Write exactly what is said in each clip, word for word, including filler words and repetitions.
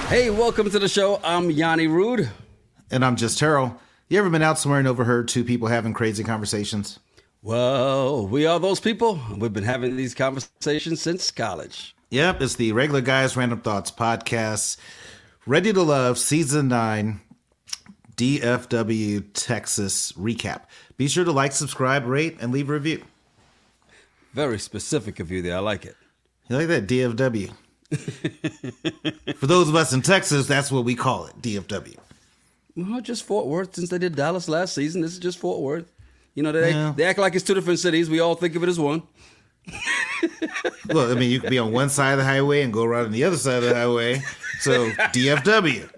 Hey, welcome to the show. I'm Yanni Rude. And I'm just Terrell. You ever been out somewhere and overheard two people having crazy conversations? Well, we are those people. We've been having these conversations since college. Yep, it's the Regular Guys Random Thoughts podcast. Ready to Love, Season nine, D F W Texas recap. Be sure to like, subscribe, rate, and leave a review. Very specific of you there. I like it. You like that? D F W. For those of us in Texas, that's what we call it, D F W. Well, just Fort Worth. Since they did Dallas last season, this is just Fort Worth. You know, they, Yeah. they act like it's two different cities. We all think of it as one. Well, I mean, you could be on one side of the highway and go around on the other side of the highway. So, D F W.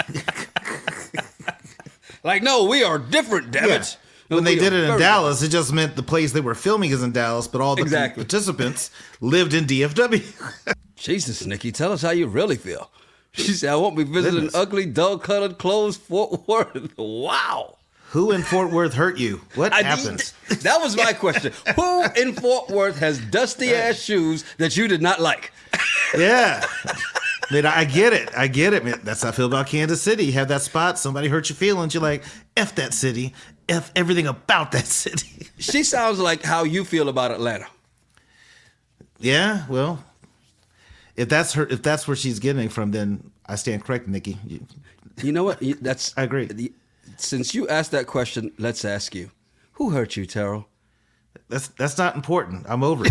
Like, no, we are different, damn Yeah. it. When they We did are it in very Dallas, it just meant the place they were filming is in Dallas, but all the Exactly. participants lived in D F W. Jesus, Nikki, tell us how you really feel. She said, I won't be visiting Goodness. ugly, dull-colored clothes Fort Worth. Wow. Who in Fort Worth hurt you? What I- happened? That was my question. Who in Fort Worth has dusty-ass shoes that you did not like? Yeah. Man, I get it. I get it, man. That's how I feel about Kansas City. You have that spot, somebody hurt your feelings. You're like, F that city. F everything about that city. She sounds like how you feel about Atlanta. Yeah, well, if that's her, if that's where she's getting it from, then I stand corrected, Nikki. You- You know what? You- That's I agree. the- Since you asked that question, let's ask you. Who hurt you, Terrell? That's that's not important. I'm over it.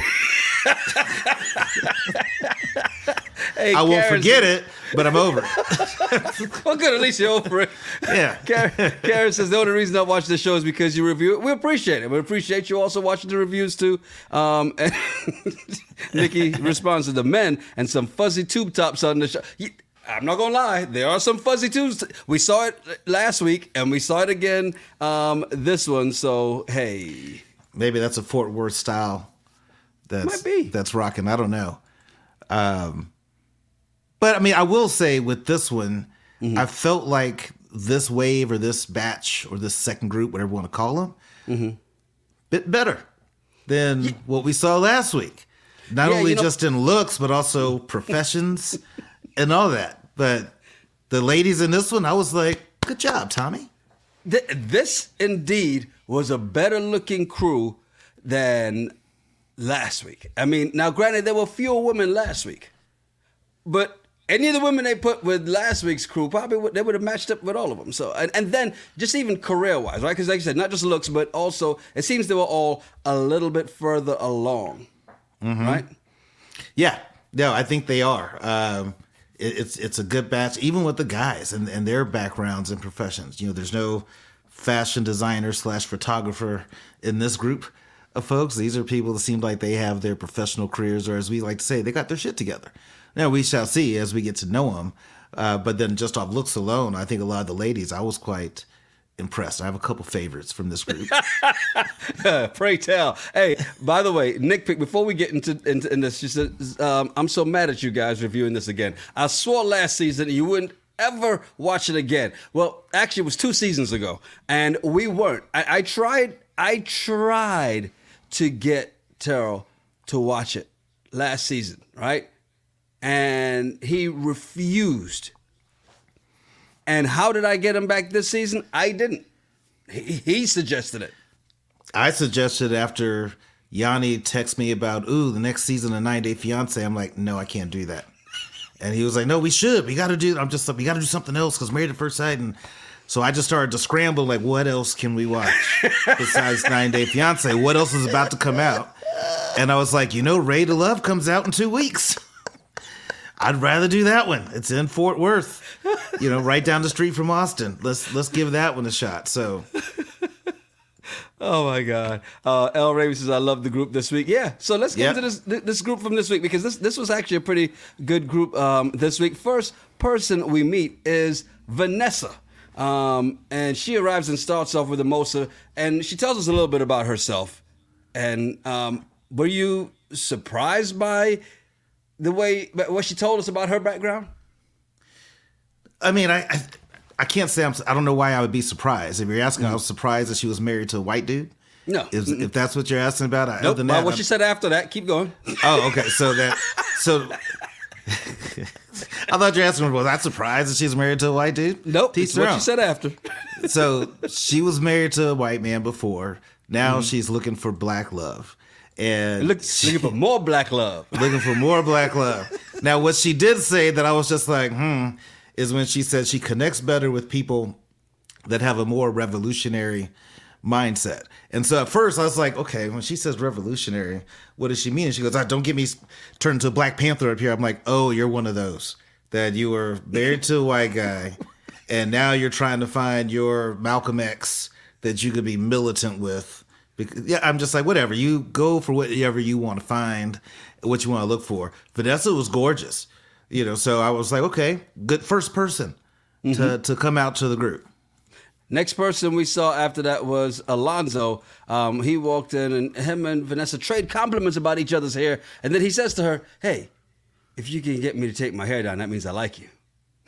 Hey, I won't Karen forget says- it, but I'm over it. Well, good. At least you're over it. Yeah. Karen, Karen says the only reason I watch the show is because you review it. We appreciate it. We appreciate you also watching the reviews too. Um, and Nikki responds to the men and some fuzzy tube tops on the show. You- I'm not gonna lie, there are some fuzzy tubes. We saw it last week and we saw it again um, this one. So hey, Maybe that's a Fort Worth style. That's Might be. that's rocking. I don't know. Um, but I mean, I will say with this one, Mm-hmm. I felt like this wave or this batch or this second group, whatever you want to call them, Mm-hmm. bit better than what we saw last week. Not Yeah, only you know- just in looks, but also professions and all that. But the ladies in this one, I was like, good job, Tommy. Th- this indeed was a better looking crew than last week. I mean, now granted, there were fewer women last week, but any of the women they put with last week's crew probably would, they would have matched up with all of them. So, and, and then just even career wise, right? Because like I said, not just looks, but also it seems they were all a little bit further along, right? Yeah, no, I think they are. Um, it, it's it's a good batch, even with the guys and, and their backgrounds and professions. You know, there's no fashion designer slash photographer in this group of folks. These are people that seem like they have their professional careers, or as we like to say, they got their shit together. Now, we shall see as we get to know them. Uh, but then just off looks alone, I think a lot of the ladies, I was quite impressed. I have a couple favorites from this group. Pray tell. Hey, by the way, Nick pick before we get into into in this, she says, um, "I'm so mad at you guys reviewing this again. I swore last season you wouldn't ever watch it again. Well, actually, it was two seasons ago, and we weren't. I, I tried. I tried to get Terrell to watch it last season, right? And he refused. And how did I get him back this season? I didn't. He, he suggested it. I suggested after Yanni texted me about, ooh, the next season of nine Day Fiance. I'm like, no, I can't do that. And he was like, no, we should. We got to do, I'm just like, we got to do something else because Married at First Sight. And so I just started to scramble, like, what else can we watch besides nine Day Fiance? What else is about to come out? And I was like, you know, Ready to Love comes out in two weeks. I'd rather do that one. It's in Fort Worth, you know, right down the street from Austin. Let's let's give that one a shot. So, Oh my God! Uh, L. Raven says, "I love the group this week." Yeah, so let's get Yep. into this this group from this week because this this was actually a pretty good group um, this week. First person we meet is Vanessa, um, and she arrives and starts off with Mimosa, and she tells us a little bit about herself. And um, were you surprised by the way what she told us about her background? I mean, I I, I can't say I'm. I don't know why I would be surprised. If you're asking, I was surprised that she was married to a white dude. No. Is, if that's what you're asking about, I, Nope. other than Well, that, what I'm- she said after that, keep going. oh, okay. So that so I thought you were asking, was I surprised that she's married to a white dude? Nope. That's what she said after. So she was married to a white man before. Now mm-hmm. she's looking for black love. And Look, she, looking for more black love. Looking for more black love. Now, what she did say that I was just like, hmm, is when she said she connects better with people that have a more revolutionary mindset. And so at first I was like, okay, when she says revolutionary, what does she mean? And she goes, ah, don't get me turned into a Black Panther up here. I'm like, oh, you're one of those that you were married to a white guy and now you're trying to find your Malcolm X that you could be militant with. Because, yeah, I'm just like, whatever. You go for whatever you want to find, what you want to look for. Vanessa was gorgeous, you know. So I was like, okay, good first person mm-hmm. to to come out to the group. Next person we saw after that was Alonzo. Um, he walked in, and him and Vanessa trade compliments about each other's hair, and then he says to her, "Hey, if you can get me to take my hair down, that means I like you."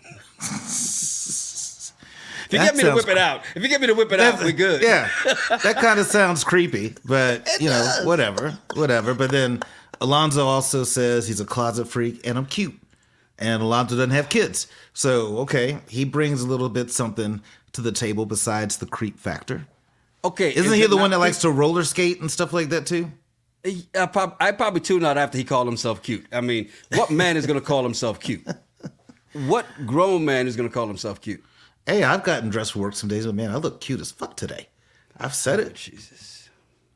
If you That get me to sounds whip it out, if you get me to whip it out, we good. Yeah, that kind of sounds creepy, but It you know, does. whatever, whatever. But then Alonzo also says he's a closet freak and I'm cute, and Alonzo doesn't have kids, so okay, he brings a little bit something to the table besides the creep factor. Okay, Isn't is he it the not one that creep- likes to roller skate and stuff like that too? I, prob- I probably tuned out after he called himself cute. I mean, what man is going to call himself cute? What grown man is going to call himself cute? Hey, I've gotten dressed for work some days, but man, I look cute as fuck today. I've said Oh, it. Jesus.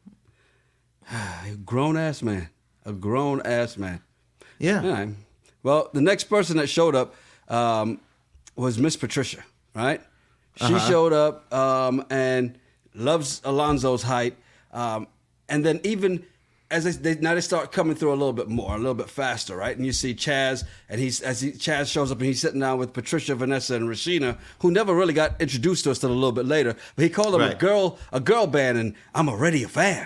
A grown ass man. A grown ass man. Yeah. All right. Well, the next person that showed up um, was Miss Patricia, right? She Uh-huh. showed up um, and loves Alonzo's height. Um, and then even as they, they now they start coming through a little bit more, a little bit faster, right? And you see Chaz, and he's as he, Chaz shows up, and he's sitting down with Patricia, Vanessa, and Rashina, who never really got introduced to us till a little bit later. But he called them a Right. girl, a girl band, and I'm already a fan.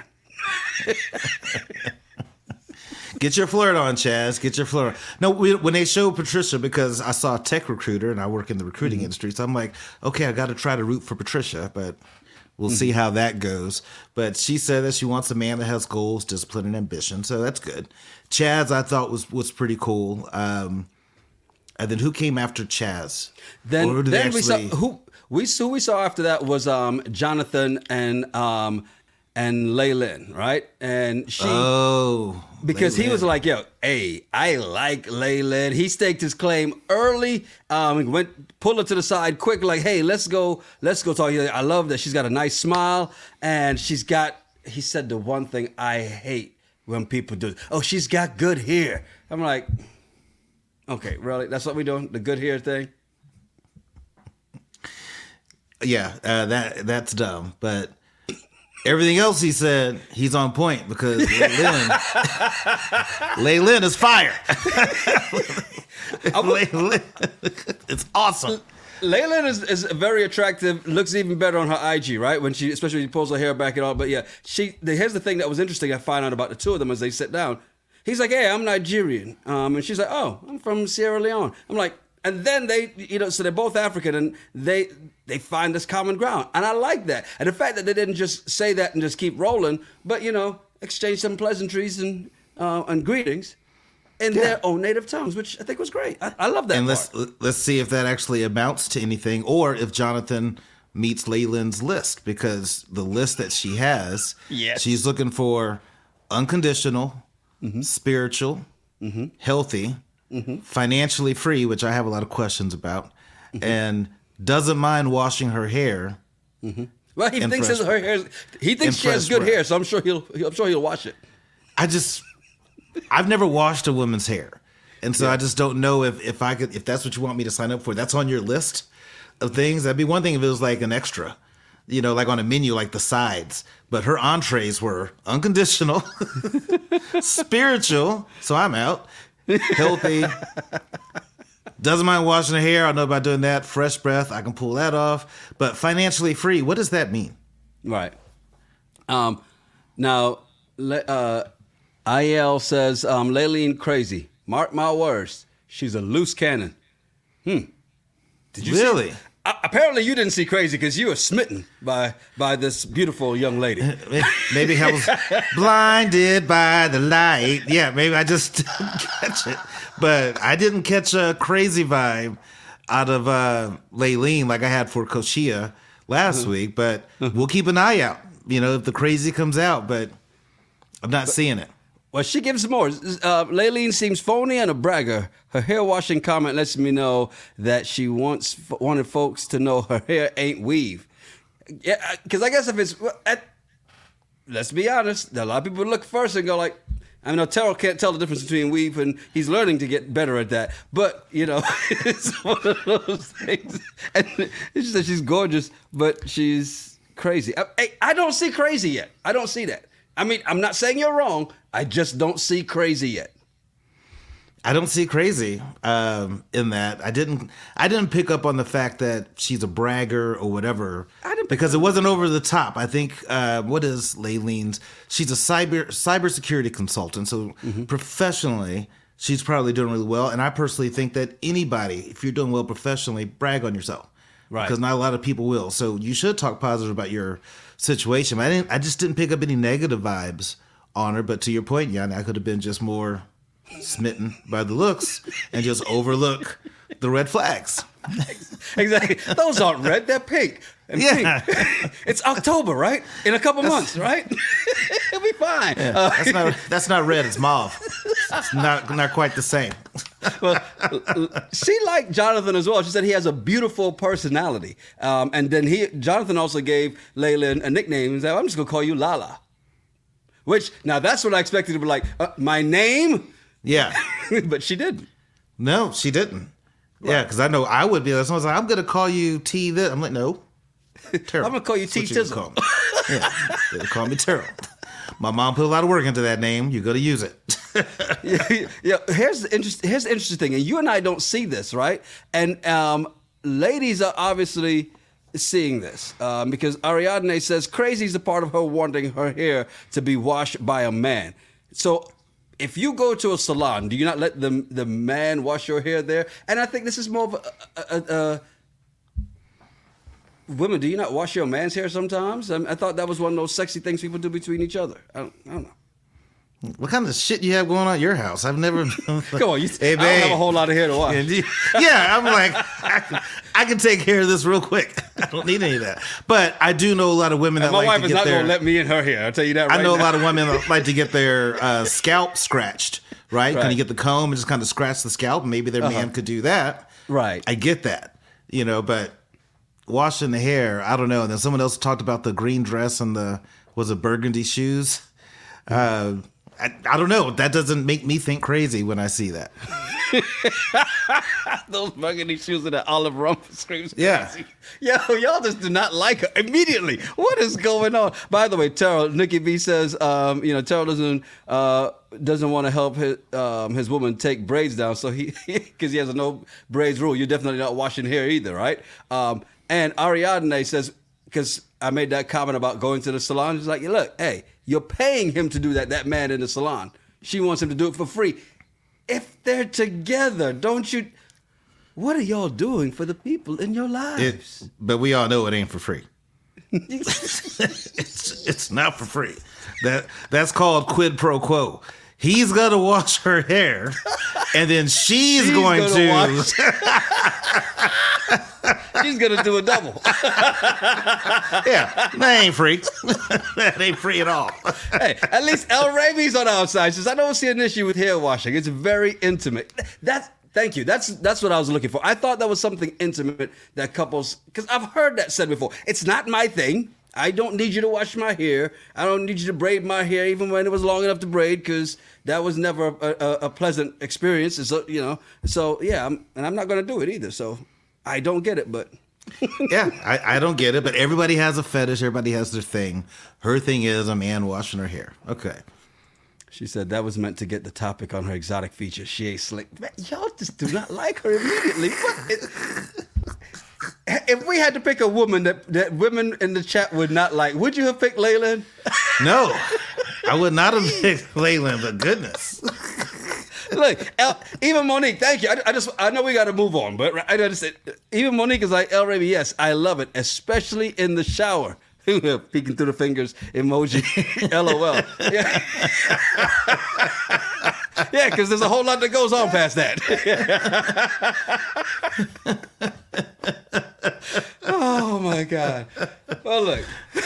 Get your flirt on, Chaz. Get your flirt on. No, we, when they showed Patricia, because I saw Tech Recruiter and I work in the recruiting Mm-hmm. industry, so I'm like, okay, I got to try to root for Patricia, but we'll Mm-hmm. see how that goes. But she said that she wants a man that has goals, discipline, and ambition, so that's good. Chaz, I thought was was pretty cool. Um, and then who came after Chaz? Then, Or did then they we saw actually- who we who we saw after that was um, Jonathan and um, and Laylin, right? And she Oh, because he Laylin. was like, "Yo, hey, I like Laylin." He staked his claim early. Um, went pulled her to the side quick, like, "Hey, let's go, let's go talk." I love that she's got a nice smile, and she's got. He said the one thing I hate when people do. Oh, she's got good hair. I'm like, okay, really? That's what we're doing? The good hair thing? Yeah, uh, that that's dumb. But everything else he said, he's on point because Laylin, Laylin is fire. Laylin, it's awesome. Laylin is, is very attractive. Looks even better on her I G, right? When she, especially when she pulls her hair back and all. But yeah, she. The, here's the thing that was interesting. I find out about the two of them as they sit down. He's like, "Hey, I'm Nigerian," um, and she's like, "Oh, I'm from Sierra Leone." I'm like, and then they, you know, so they're both African, and they they find this common ground, and I like that. And the fact that they didn't just say that and just keep rolling, but you know, exchange some pleasantries and uh, and greetings in Yeah. their own native tongues, which I think was great. I, I love that. And part. let's let's see if that actually amounts to anything, or if Jonathan meets Laylin's list, because the list that she has, Yes. she's looking for unconditional, spiritual, healthy, financially free, which I have a lot of questions about, and doesn't mind washing her hair. Well, he and thinks fresh- his, her hair. He thinks and she has fresh good breath. hair, so I'm sure he'll. I'm sure he'll wash it. I just, I've never washed a woman's hair, and so I just don't know if if I could, if that's what you want me to sign up for. That's on your list of things. That'd be one thing if it was like an extra, you know, like on a menu, like the sides. But her entrees were unconditional, spiritual. So I'm out. Healthy. Doesn't mind washing her hair. I know about doing that. Fresh breath. I can pull that off. But financially free. What does that mean? Right. Um. Now, le- uh, I L says, um, Laylene crazy. Mark my words. She's a loose cannon. Hmm. Did you see- Really? Uh, apparently, you didn't see crazy because you were smitten by by this beautiful young lady. Maybe I was blinded by the light. Yeah, maybe I just didn't catch it. But I didn't catch a crazy vibe out of uh, Laylene like I had for Koshia last Uh-huh. week. But we'll keep an eye out, you know, if the crazy comes out. But I'm not seeing it. Well, she gives more. Uh, Laylene seems phony and a bragger. Her hair washing comment lets me know that she wants wanted folks to know her hair ain't weave. Yeah, because I guess if it's, well, at, let's be honest, a lot of people look first and go like, I mean, Terrell can't tell the difference between weave, and he's learning to get better at that. But, you know, it's one of those things. And it's just that she's gorgeous, but she's crazy. I, I, I don't see crazy yet. I don't see that. I mean, I'm not saying you're wrong. I just don't see crazy yet. I don't see crazy um, in that. I didn't. I didn't pick up on the fact that she's a bragger or whatever, I didn't because it wasn't over the top. I think uh, what is Laylene's? She's a cyber cybersecurity consultant, so Mm-hmm. professionally, she's probably doing really well. And I personally think that anybody, if you're doing well professionally, brag on yourself, Right. Because not a lot of people will. So you should talk positive about your situation. I didn't. I just didn't pick up any negative vibes on her. But to your point, Yanni, I could have been just more smitten by the looks and just overlook the red flags. Exactly. Those aren't red. They're pink. And Yeah. pink. It's October, right? In a couple months, right? It'll be fine. Yeah, Uh, that's not that's not red. It's mauve. It's not not quite the same. well, she liked Jonathan as well. She said he has a beautiful personality. Um, and then he, Jonathan also gave Layla a nickname. He said, I'm just going to call you Lala. Which, now that's what I expected to be like, uh, my name? Yeah. But she didn't. No, she didn't. Yeah, because I know I would be like, someone's like, I'm gonna call you T this. I'm like, no. Terrell. I'm gonna call you T That's what Tizzle. call me. Yeah. They call me Terrell. My mom put a lot of work into that name. You gotta use it. yeah, yeah. Here's the interest, here's the interesting thing, and you and I don't see this, right? And um, ladies are obviously seeing this um, because Ariadne says crazy is a part of her wanting her hair to be washed by a man. So if you go to a salon, do you not let the the man wash your hair there? And I think this is more of a, a, a, a women. Do you not wash your man's hair sometimes? I, I thought that was one of those sexy things people do between each other. I don't, I don't know. What kind of shit you have going on at your house? I've never. Come on, you, Hey, I don't babe. have a whole lot of hair to wash. Yeah, I'm like, I can, I can take care of this real quick. I don't need any of that. But I do know a lot of women that And my like wife to is get not their. going to let me in her hair. I'll tell you that right I know now. a lot of women that like to get their uh, scalp scratched, right? Right. Can you get the comb and just kind of scratch the scalp? Maybe their man could do that. Right. I get that, you know, but washing the hair, I don't know. And then someone else talked about the green dress and the, was it burgundy shoes? Uh, I, I don't know. That doesn't make me think crazy when I see that. Those burgundy shoes and that olive rum screams Yeah. crazy. Yo, y'all just do not like her immediately. What is going on? By the way, Terrell, Nikki B says, um, you know, Terrell doesn't uh, doesn't want to help his um, his woman take braids down, so he because he has a no braids rule. You're definitely not washing hair either, right? Um, and Ariadne says, because I made that comment about going to the salon. She's like, look, hey, you're paying him to do that. That man in the salon. She wants him to do it for free. If they're together, don't you? What are y'all doing for the people in your It, lives? but we all know it ain't for free. it's, it's not for free. That that's called quid pro quo. He's gonna wash her hair, and then she's, She's going gonna to. wash- She's gonna do a double. Yeah, that ain't free. That ain't free at all. Hey, at least El Rabi's on our side. She says, I don't see an issue with hair washing. It's very intimate. That's thank you. That's that's what I was looking for. I thought that was something intimate that couples, because I've heard that said before. It's not my thing. I don't need you to wash my hair. I don't need you to braid my hair, even when it was long enough to braid, because that was never a, a, a pleasant experience. And so, you know, so yeah, I'm, and I'm not going to do it either. So I don't get it, but Yeah, I, I don't get it, but everybody has a fetish. Everybody has their thing. Her thing is a man washing her hair. Okay. she said that was meant to get the topic on her exotic features. She ain't slick. Man, y'all just do not like her immediately. What? It, if we had to pick a woman that, that women in the chat would not like, would you have picked Layla? No, I would not have picked Layland, but goodness. Look, El, even Monique, thank you. I, I just, I know we got to move on, but I just said, even Monique is like, El Raby, yes, I love it, especially in the shower. Peeking through the fingers emoji, LOL. Yeah. Yeah, because there's a whole lot that goes on past that. Oh my God. Well, look.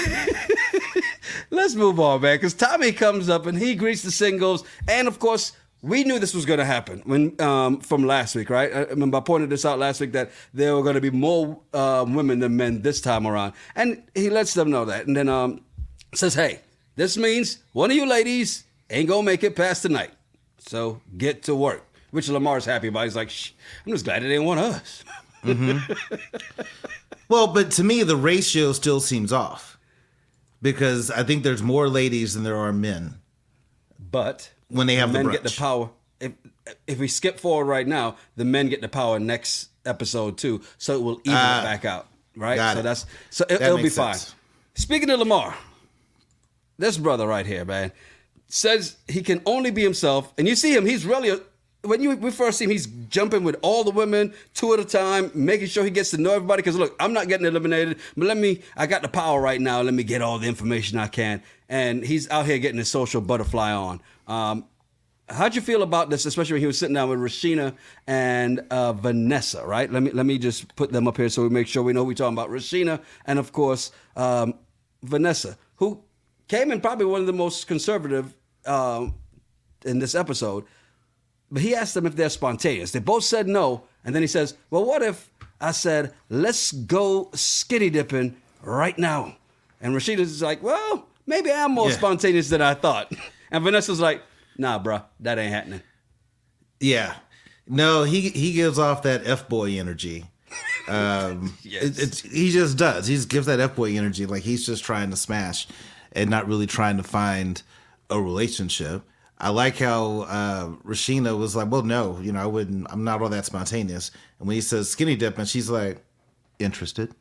Let's move on, man, because Tommy comes up and he greets the singles, and of course, we knew this was going to happen when um, from last week, right? I remember I pointed this out last week that there were going to be more uh, women than men this time around, and he lets them know that, and then um, says, "Hey, this means one of you ladies ain't gonna make it past tonight, so get to work." Which Lamar's happy about. He's like, Shh, "I'm just glad it ain't one of us." Mm-hmm. Well, but to me, the ratio still seems off because I think there's more ladies than there are men. But when they have the the men brunch. get the power. If if we skip forward right now, the men get the power next episode too, so it will even Ah, it back out, right? got So it. that's so it, That it'll be makes fine. sense. Speaking of Lamar, this brother right here, man, says he can only be himself, and you see him. He's really a, when you we first see him, he's jumping with all the women two at a time, making sure he gets to know everybody. Because look, I'm not getting eliminated, but let me. I got the power right now. Let me get all the information I can, and he's out here getting his social butterfly on. Um, how'd you feel about this, especially when he was sitting down with Rashina and uh, Vanessa, right? Let me let me just put them up here so we make sure we know who we're talking about. Rashina and, of course, um, Vanessa, who came in probably one of the most conservative um, in this episode. But he asked them if they're spontaneous. They both said no. And then he says, well, what if I said, let's go skinny dipping right now? And Rashina's like, well, maybe I'm more Yeah. spontaneous than I thought. And Vanessa's like, nah, bro, that ain't happening. Yeah. No, he he gives off that F-boy energy. Um, Yes. it, it's, he just does. He just gives that F-boy energy. Like he's just trying to smash and not really trying to find a relationship. I like how uh, Rashina was like, well, no, you know, I wouldn't, I'm not all that spontaneous. And when he says skinny dipping, she's like, interested.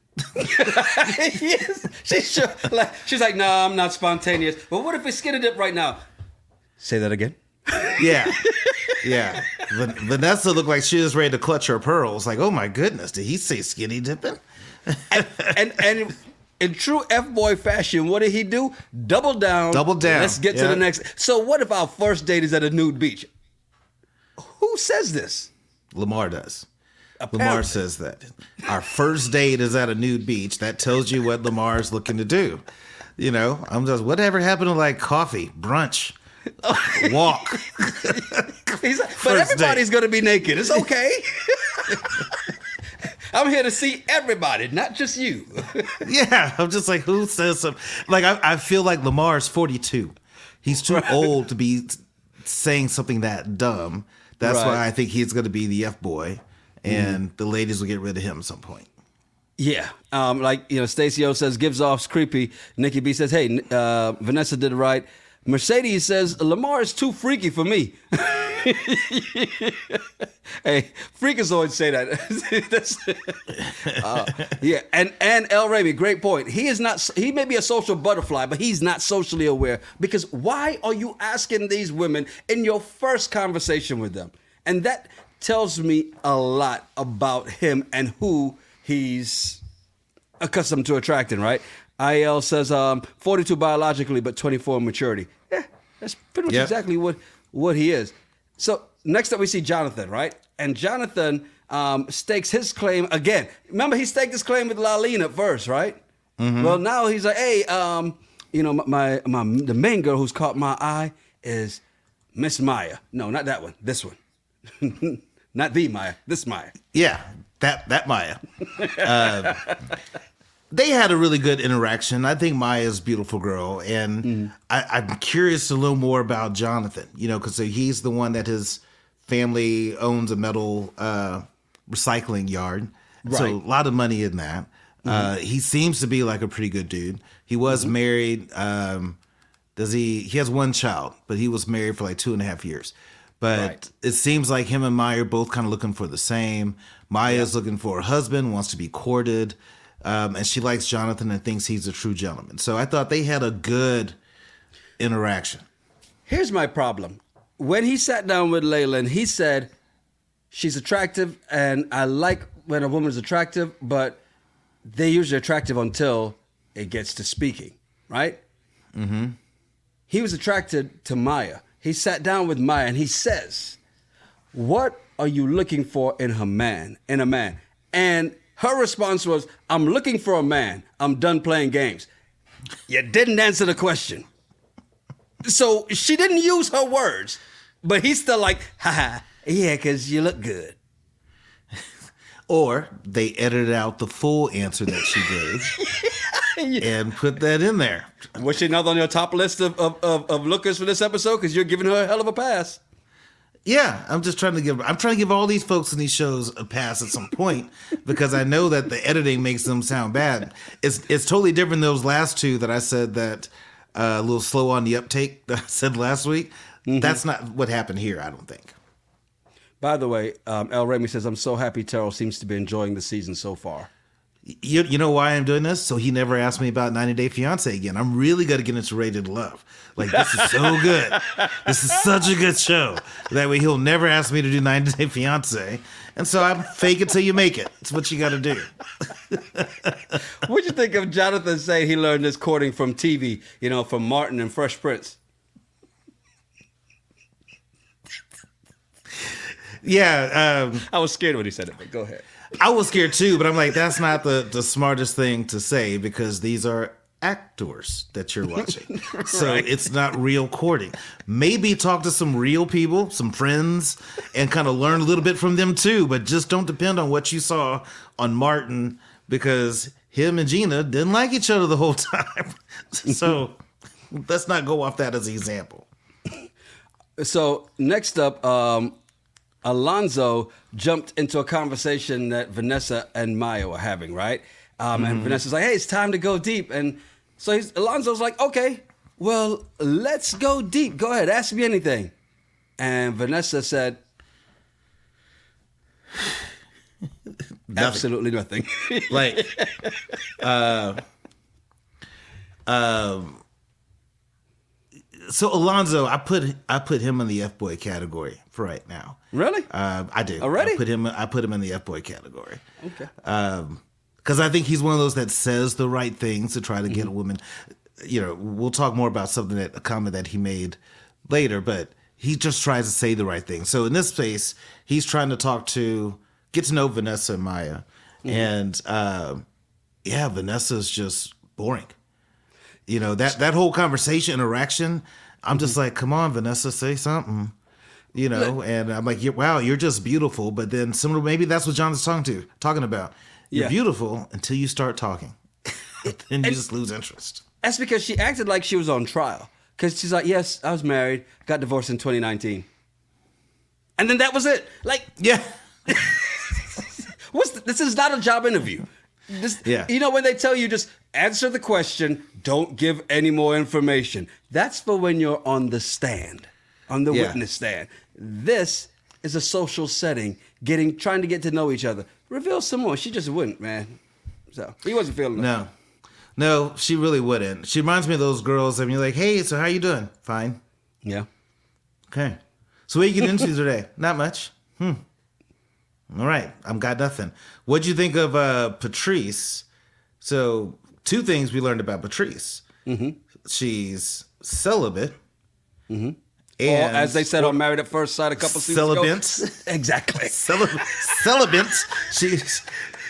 Yes. She's, sure, like, she's like, no, nah, I'm not spontaneous. But what if we skinny dip right now? Say that again. Yeah. Yeah. Van- Vanessa looked like she was ready to clutch her pearls. Like, oh my goodness, did he say skinny dipping? and, and and in true F-boy fashion, what did he do? Double down. Double down. Let's get to Yeah. the next. So what if our first date is at a nude beach? Who says this? Lamar does. Apparently. Lamar says that. Our first date is at a nude beach. That tells you what Lamar's looking to do. You know, I'm just, whatever happened to like coffee, brunch, walk? He's like, but First everybody's date. going to be naked. It's okay. I'm here to see everybody, not just you. Yeah, I'm just like, who says something? Like, I, I feel like Lamar's forty-two. He's too old to be saying something that dumb. That's Right. why I think he's going to be the F-boy, and the ladies will get rid of him at some point. Yeah, um, like, you know, Stacey O says, gives off creepy. Nikki B says, hey, uh, Vanessa did it right. Mercedes says, Lamar is too freaky for me. Hey, freakazoids say that. That's, uh, yeah, and, and El Raby, great point. He is not, he may be a social butterfly, but he's not socially aware. Because why are you asking these women in your first conversation with them? And that tells me a lot about him and who he's accustomed to attracting, right? I L says um, forty-two biologically, but twenty-four in maturity. Yeah, that's pretty much Yep. exactly what, what he is. So next up we see Jonathan, right? And Jonathan um, stakes his claim again. Remember, he staked his claim with Laleen at first, right? Mm-hmm. Well, now he's like, hey, um, you know, my, my the main girl who's caught my eye is Miss Maya. No, not that one. This one. Not the Maya. This Maya. Yeah, that that Maya. Uh, they had a really good interaction. I think Maya's a beautiful girl, and Mm-hmm. I, I'm curious to know more about Jonathan. You know, because he's the one that his family owns a metal uh, recycling yard, so Right. a lot of money in that. Uh, he seems to be like a pretty good dude. He was married. Um, does he? He has one child, but he was married for like two and a half years. But Right. it seems like him and Maya are both kind of looking for the same. Maya's looking for a husband, wants to be courted, um, and she likes Jonathan and thinks he's a true gentleman. So I thought they had a good interaction. Here's my problem. When he sat down with Leyland, he said, she's attractive, and I like when a woman's attractive, but they're usually attractive until it gets to speaking, right? Mm-hmm. He was attracted to Maya. he sat down with Maya and he says, "What are you looking for in a man? In a man?" And her response was, "I'm looking for a man. I'm done playing games." You didn't answer the question. So she didn't use her words, but he's still like, "Ha, yeah, because you look good." Or they edited out the full answer that she gave and put that in there. Was she not on your top list of, of, of, of lookers for this episode? Because you're giving her a hell of a pass. Yeah, I'm just trying to give I'm trying to give all these folks in these shows a pass at some point because I know that the editing makes them sound bad. It's it's totally different than those last two that I said that uh, a little slow on the uptake that I said last week. Mm-hmm. That's not what happened here, I don't think. By the way, um, El Remy says, "I'm so happy Terrell seems to be enjoying the season so far." You, you know why I'm doing this? So he never asked me about ninety Day Fiancé again. I'm really going to get into Rated Love. Like, this is so good. This is such a good show. That way he'll never ask me to do ninety Day Fiancé. And so I'm fake it till you make it. It's what you got to do. What'd you think of Jonathan saying he learned this courting from T V, you know, from Martin and Fresh Prince? Yeah. Um, I was scared when he said it, but go ahead. I was scared too, but I'm like, that's not the, the smartest thing to say because these are actors that you're watching. Right. So it's not real courting. Maybe talk to some real people, some friends, and kind of learn a little bit from them too, but just don't depend on what you saw on Martin because him and Gina didn't like each other the whole time. So let's not go off that as an example. So next up, um, Alonzo jumped into a conversation that Vanessa and Maya were having, right? Um, mm-hmm. And Vanessa's like, "Hey, it's time to go deep." And so he's, Alonzo's like, "Okay, well, let's go deep. Go ahead, ask me anything." And Vanessa said, nothing. "Absolutely nothing." Like, uh, um, so Alonzo, I put I put him in the F boy category for right now. Really? Uh, I do. Already? I put him. I put him in the F boy category. Okay. Um, because I think he's one of those that says the right things to try to get mm-hmm. a woman. You know, we'll talk more about something that a comment that he made later, but he just tries to say the right thing. So in this space, he's trying to talk to get to know Vanessa and Maya, mm-hmm. and uh, yeah, Vanessa's just boring. You know, that that whole conversation interaction. I'm mm-hmm. just like, come on, Vanessa, say something. You know, and I'm like, wow, you're just beautiful. But then similar, maybe that's what Jonathan's talking to, talking about. You're yeah. beautiful until you start talking. Then you just lose interest. That's because she acted like she was on trial. Because she's like, "Yes, I was married, got divorced in twenty nineteen." And then that was it. Like, yeah. what's the, this is not a job interview. This, yeah. You know, when they tell you just answer the question, don't give any more information. That's for when you're on the stand. On the yeah. witness stand. This is a social setting, getting trying to get to know each other. Reveal some more. She just wouldn't, man. So he wasn't feeling it. No. No, she really wouldn't. She reminds me of those girls. I mean, like, "Hey, so how you doing?" "Fine." Yeah. "Okay. So what you get into today?" "Not much." Hmm. "All right. I've got nothing." What'd you think of uh, Patrice? So two things we learned about Patrice. Mm-hmm. She's celibate. Mm-hmm. And or as they said on Married at First Sight a couple seasons ago. Celibate. Exactly. Celib- celibate. She's,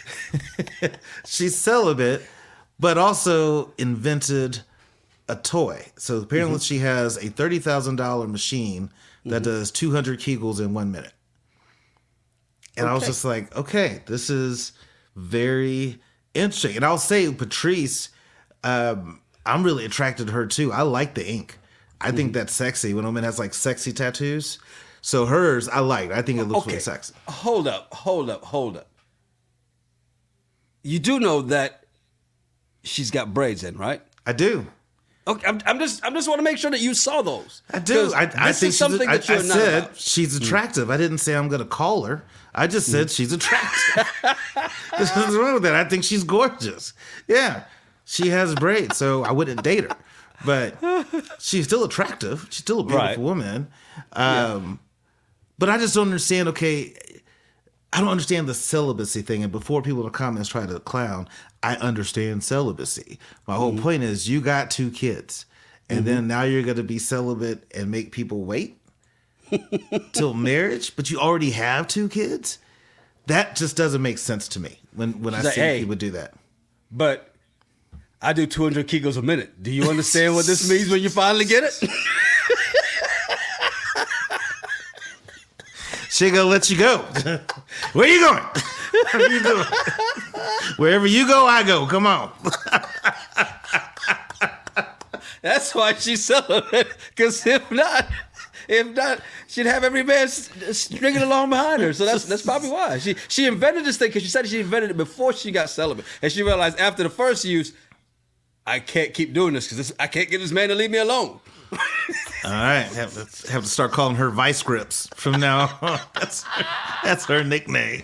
she's celibate, but also invented a toy. So apparently mm-hmm. she has a thirty thousand dollars machine that mm-hmm. does two hundred Kegels in one minute. And okay. I was just like, okay, this is very interesting. And I'll say Patrice, um, I'm really attracted to her too. I like the ink. I think that's sexy when a woman has like sexy tattoos. So hers, I like. I think it looks okay. really sexy. Hold up, hold up, hold up. You do know that she's got braids in, right? I do. Okay, I'm, I'm just, I'm just want to make sure that you saw those. I do. I, I this think is something a, that you're I, I not said about. She's attractive. Mm. I didn't say I'm going to call her. I just said mm. she's attractive. There's nothing wrong with that. I think she's gorgeous. Yeah, she has braids, so I wouldn't date her. But she's still attractive. She's still a beautiful right. woman. Um, yeah. But I just don't understand, okay, I don't understand the celibacy thing. And before people in the comments try to clown, I understand celibacy. My whole mm-hmm. point is you got two kids. and mm-hmm. then now you're going to be celibate and make people wait till marriage, but you already have two kids. That just doesn't make sense to me when when She's I like, see hey, people do that. But I do two hundred Kegels a minute. Do you understand what this means when you finally get it? She ain't gonna let you go. Where you going? What are you doing? Wherever you go, I go. Come on. That's why she's celibate. Because if not, if not, she'd have every man stringing along behind her. So that's that's probably why she she invented this thing. Because she said she invented it before she got celibate, and she realized after the first use, I can't keep doing this because I can't get this man to leave me alone. All right, have to, have to start calling her Vice Grips from now on. That's her, that's her nickname.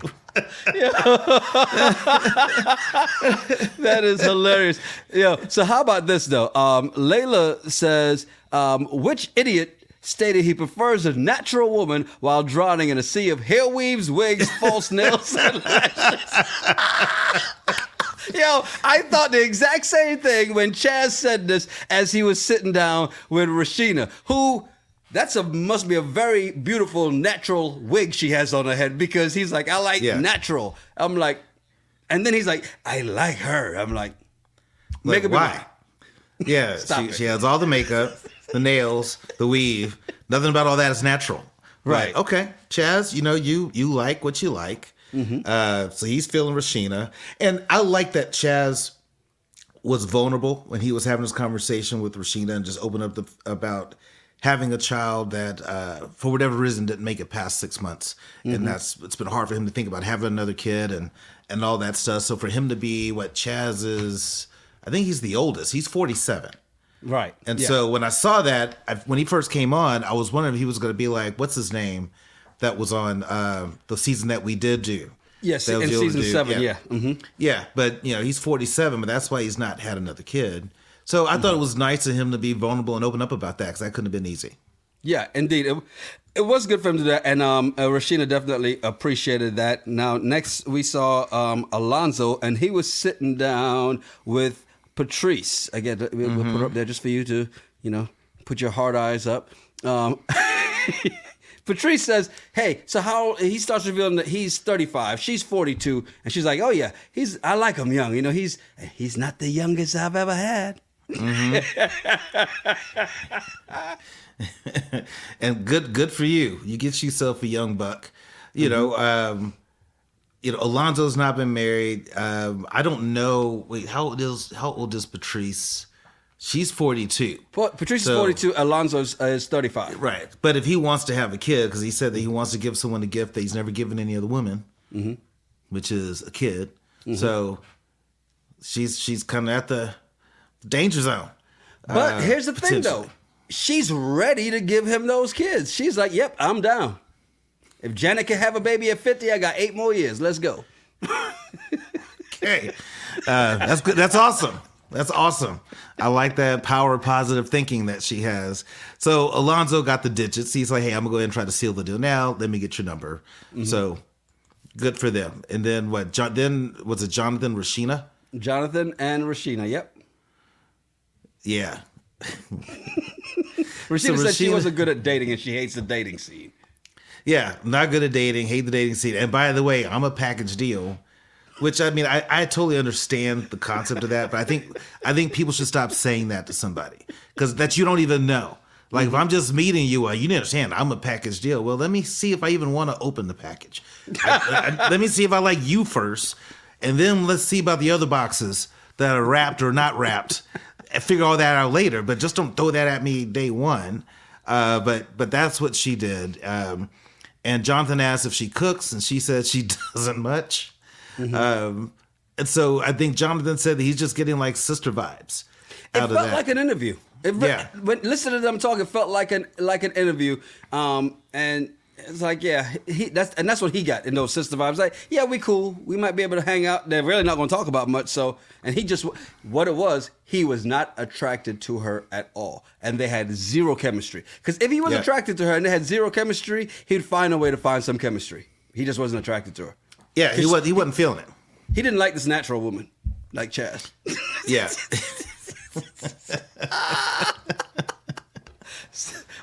That is hilarious. Yo, so how about this though? Um, Layla says, um, which idiot stated he prefers a natural woman while drowning in a sea of hair weaves, wigs, false nails, and lashes? Yo, I thought the exact same thing when Chaz said this as he was sitting down with Rashina, who, that's a must be a very beautiful natural wig she has on her head, because he's like, I like yeah. natural. I'm like, and then he's like, I like her. I'm like, like why? Yeah, she, she has all the makeup, the nails, the weave. Nothing about all that is natural. Right. Like, okay, Chaz, you know, you you like what you like. Mm-hmm. Uh, so he's feeling Rashina. And I like that Chaz was vulnerable when he was having this conversation with Rashina and just opened up the, about having a child that, uh, for whatever reason, didn't make it past six months. Mm-hmm. And that's it's been hard for him to think about having another kid and, and all that stuff. So for him to be what Chaz is, I think he's the oldest. He's forty-seven. Right. And yeah. so when I saw that, I, when he first came on, I was wondering if he was going to be like, what's his name? That was on uh, the season that we did do. Yes, in season dude. seven, yeah. Yeah. Mm-hmm. yeah, but you know he's forty-seven, but that's why he's not had another kid. So I mm-hmm. thought it was nice of him to be vulnerable and open up about that, because that couldn't have been easy. Yeah, indeed. It, it was good for him to do that, and um, uh, Rashina definitely appreciated that. Now, next we saw um, Alonzo, and he was sitting down with Patrice. Again, we'll mm-hmm. put it up there just for you to, you know, put your hard eyes up. Um Patrice says, hey, so how, he starts revealing that he's thirty-five, she's forty-two, and she's like, oh yeah, he's, I like him young, you know, he's, he's not the youngest I've ever had. Mm-hmm. And good, good for you. You get yourself a young buck. You mm-hmm. know, um, you know, Alonzo's not been married. Um, I don't know. Wait, how old is, how old is Patrice? She's forty-two. Patrice is so, forty-two. Alonzo is, uh, is thirty-five. Right. But if he wants to have a kid, because he said that he wants to give someone a gift that he's never given any other woman, mm-hmm. which is a kid. Mm-hmm. So she's she's kind of at the danger zone. But uh, here's the thing, though. She's ready to give him those kids. She's like, yep, I'm down. If Janet can have a baby at fifty, I got eight more years. Let's go. Okay. Uh, that's good. That's awesome. That's awesome. I like that power of positive thinking that she has. So Alonzo got the digits. He's like, hey, I'm going to go ahead and try to seal the deal now. Let me get your number. Mm-hmm. So good for them. And then what? John, then was it Jonathan, Rashina? Jonathan and Rashina, yep. Yeah. Rashina so said Rashina, she wasn't good at dating and she hates the dating scene. Yeah, not good at dating, hate the dating scene. And by the way, I'm a package deal. Which, I mean, I, I totally understand the concept of that, but I think I think people should stop saying that to somebody, because that you don't even know. Like, mm-hmm. if I'm just meeting you, uh, you need to understand, I'm a package deal. Well, let me see if I even want to open the package. I, I, let me see if I like you first, and then let's see about the other boxes that are wrapped or not wrapped, and figure all that out later. But just don't throw that at me day one. Uh, but but that's what she did. Um, and Jonathan asked if she cooks, and she said she doesn't much. Mm-hmm. Um, and so I think Jonathan said that he's just getting like sister vibes out it of that. It felt like an interview. It, yeah. When listen to them talk, it felt like an like an interview. Um, and it's like, yeah, he that's and that's what he got in those sister vibes. Like, yeah, we cool. We might be able to hang out. They're really not going to talk about much. So, and he just what it was, he was not attracted to her at all, and they had zero chemistry. Because if he was yeah. attracted to her and they had zero chemistry, he'd find a way to find some chemistry. He just wasn't attracted to her. Yeah, he was he wasn't feeling it. He didn't like this natural woman, like Chaz. Yeah.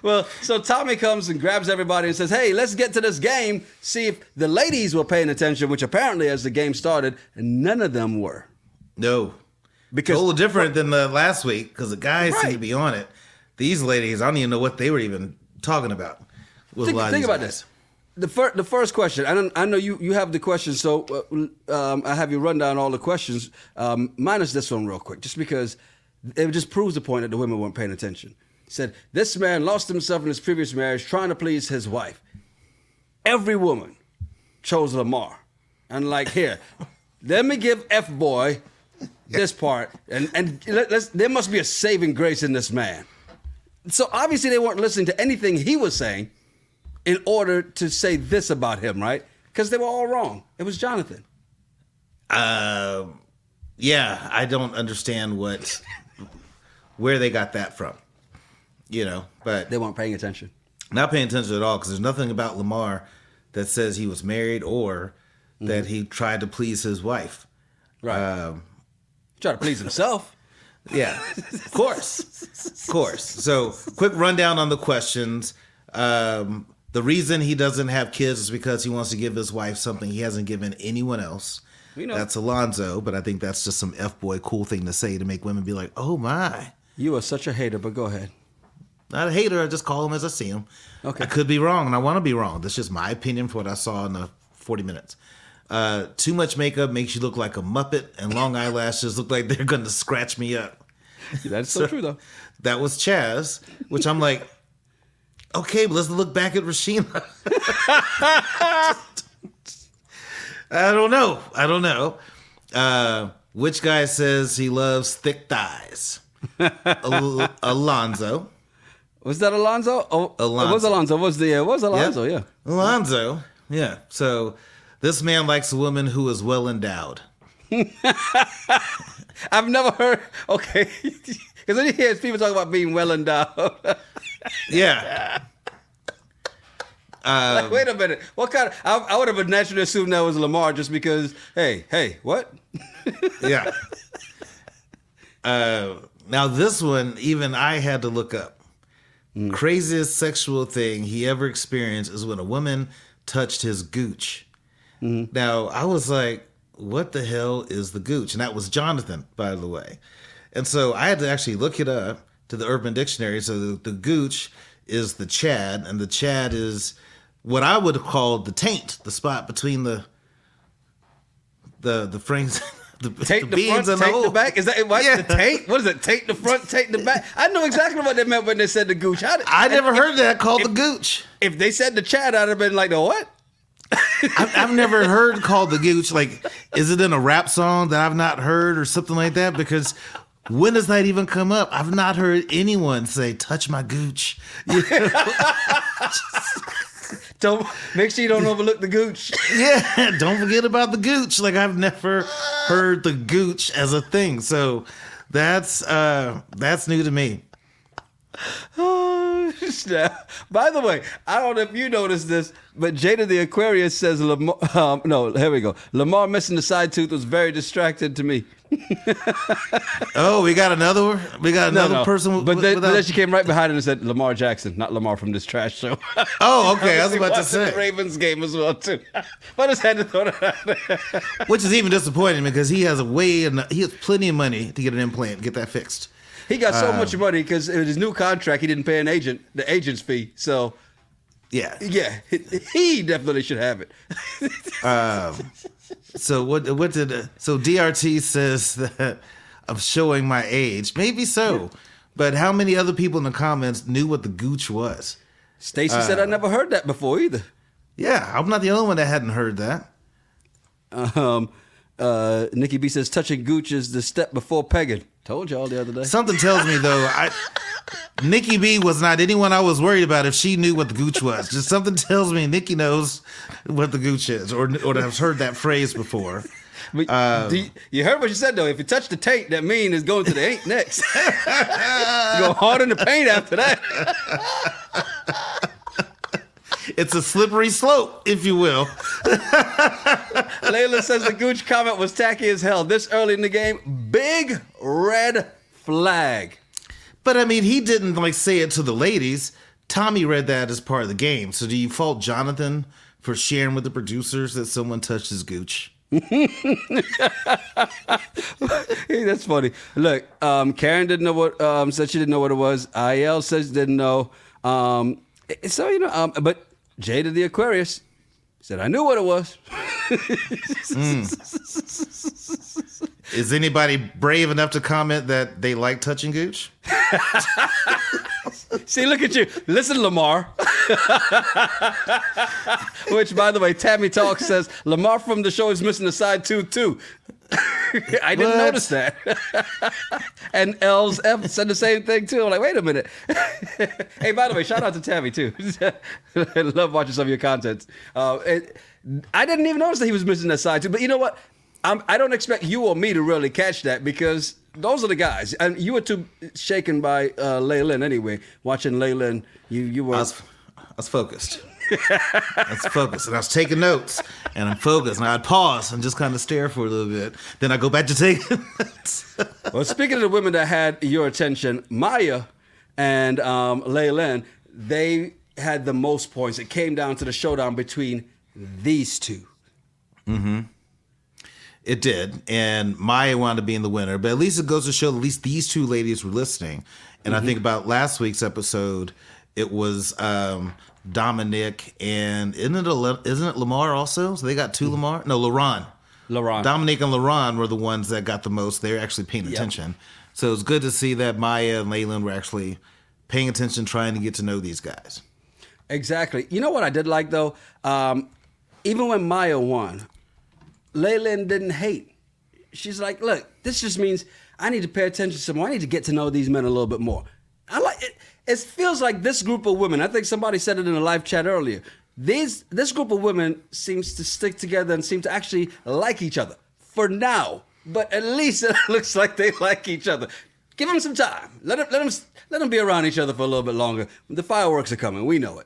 Well, so Tommy comes and grabs everybody and says, hey, let's get to this game, see if the ladies were paying attention, which apparently as the game started, none of them were. No. Because a little different than the last week because the guys Right. seem to be on it. These ladies, I don't even know what they were even talking about. With Think, a lot of think these about guys. this. The, fir- the first question, I, don't, I know you, you have the questions, so uh, um, I have you run down all the questions, um, minus this one real quick, just because it just proves the point that the women weren't paying attention. It said, this man lost himself in his previous marriage trying to please his wife. Every woman chose Lamar. And like, here, let me give F-Boy this part, and, and let, let's, there must be a saving grace in this man. So obviously they weren't listening to anything he was saying in order to say this about him, right? Because they were all wrong. It was Jonathan. Uh, yeah, I don't understand what, where they got that from. You know, but They weren't paying attention. not paying attention at all because there's nothing about Lamar that says he was married or Mm-hmm. that he tried to please his wife. Right. Um, Try to please himself. Yeah, of course, of course. So, quick rundown on the questions. Um, the reason he doesn't have kids is because he wants to give his wife something he hasn't given anyone else. We know. That's Alonzo, but I think that's just some F-boy cool thing to say to make women be like, oh my. You are such a hater, but go ahead. Not a hater, I just call him as I see him. Okay. I could be wrong, and I want to be wrong. That's just my opinion for what I saw in the forty minutes. Uh, too much makeup makes you look like a Muppet, and long eyelashes look like they're going to scratch me up. That's so true, though. That was Chaz, which I'm like, okay, but let's look back at Rashina. I don't know. I don't know. Uh, which guy says he loves thick thighs? Al- Alonzo. Was that Alonzo? Oh, Alonzo. It was Alonzo. It was the? It was Alonzo. Yep. Yeah. Alonzo. Yeah. So this man likes a woman who is well endowed. I've never heard. Okay, because then you hear people talk about being well endowed. Yeah. Like, wait a minute. What kind of? I, I would have naturally assumed that was Lamar, just because. Hey, hey, what? Yeah. Uh, now this one, even I had to look up. Mm. Craziest sexual thing he ever experienced is when a woman touched his gooch. Mm-hmm. Now I was like, what the hell is the gooch? And that was Jonathan, by the way. And so I had to actually look it up to the Urban Dictionary. So the, the gooch is the chad, and the chad is what I would have called the taint, the spot between the the the frames. The, Take the, the front, and take the, the back. Is that what? Yeah. The taint? What is it? Take the front, take the back. I know exactly what they meant when they said the gooch. How did, I never if, heard that called if, the gooch. If they said the chad, I'd have been like, the what? I've, I've never heard called the gooch. Like, is it in a rap song that I've not heard or something like that? Because when does that even come up? I've not heard anyone say, touch my gooch. You know? Don't make sure you don't overlook the gooch. Yeah, don't forget about the gooch. Like, I've never heard the gooch as a thing. So that's uh, that's new to me. Oh, snap. By the way, I don't know if you noticed this, but Jada the Aquarius says, Lamar, um, no, here we go. Lamar missing the side tooth was very distracting to me. Oh, we got another one? We got another no, no. person. But, with, then, without... but then she came right behind it and said, Lamar Jackson, not Lamar from this trash show. Oh, okay. I was about to watching say. the Ravens game as well, too. But I just had to throw that out there. Which is even disappointing because he has a way, and he has plenty of money to get an implant, get that fixed. He got so Um, much money because in his new contract, he didn't pay an agent, the agent's fee. So, Yeah. yeah, he definitely should have it. Um, so what? What did? Uh, so D R T says that I'm showing my age. Maybe so, but how many other people in the comments knew what the gooch was? Stacy uh, said, I never heard that before either. Yeah, I'm not the only one that hadn't heard that. Um, uh, Nikki B says, touching gooch is the step before pegging. Told y'all the other day. Something tells me though, I Nikki B was not anyone I was worried about if she knew what the gooch was. Just something tells me Nikki knows what the gooch is, or or has heard that phrase before. But Um, you, you heard what she said though. If you touch the taint, that mean it's going to the ain't next. You go hard in the paint after that. It's a slippery slope, if you will. Layla says the gooch comment was tacky as hell. This early in the game, big red flag. But I mean, he didn't like say it to the ladies. Tommy read that as part of the game. So do you fault Jonathan for sharing with the producers that someone touched his gooch? Hey, that's funny. Look, um, Karen didn't know what, um, said she didn't know what it was. I L says didn't know. Um, so, you know, um, but Jada the Aquarius said, I knew what it was. mm. Is anybody brave enough to comment that they like touching gooch? See, look at you. Listen, Lamar. Which, by the way, Tammy Talk says, Lamar from the show is missing a side tooth, too. I didn't what? notice that. And L's F said the same thing, too. I'm like, wait a minute. Hey, by the way, shout out to Tammy, too. I love watching some of your content. Uh, it, I didn't even notice that he was missing that side, too. But you know what? I'm, I don't expect you or me to really catch that because those are the guys. And you were too shaken by uh, Layla anyway. Watching Layla, you you were. I was, I was focused. I was focused, and I was taking notes, and I'm focused, and I'd pause and just kind of stare for a little bit. Then I go back to taking notes. Well, speaking of the women that had your attention, Maya and um, Layla, they had the most points. It came down to the showdown between these two. Mm-hmm. It did, and Maya wound up being the winner. But at least it goes to show at least these two ladies were listening. And mm-hmm. I think about last week's episode, it was um, Dominic and isn't it a, isn't it Lamar also? So they got two mm-hmm. Lamar? No, LaRon. LaRon. Dominic and LaRon were the ones that got the most. They were actually paying yep. attention. So it was good to see that Maya and Laylan were actually paying attention, trying to get to know these guys. Exactly. You know what I did like, though? Um, even when Maya won, Layla didn't hate. She's like, look, this just means I need to pay attention some more. I need to get to know these men a little bit more. I like it. It feels like this group of women, I think somebody said it in a live chat earlier, these, this group of women seems to stick together and seem to actually like each other. For now. But at least it looks like they like each other. Give them some time. Let them, let them, let them be around each other for a little bit longer. The fireworks are coming. We know it.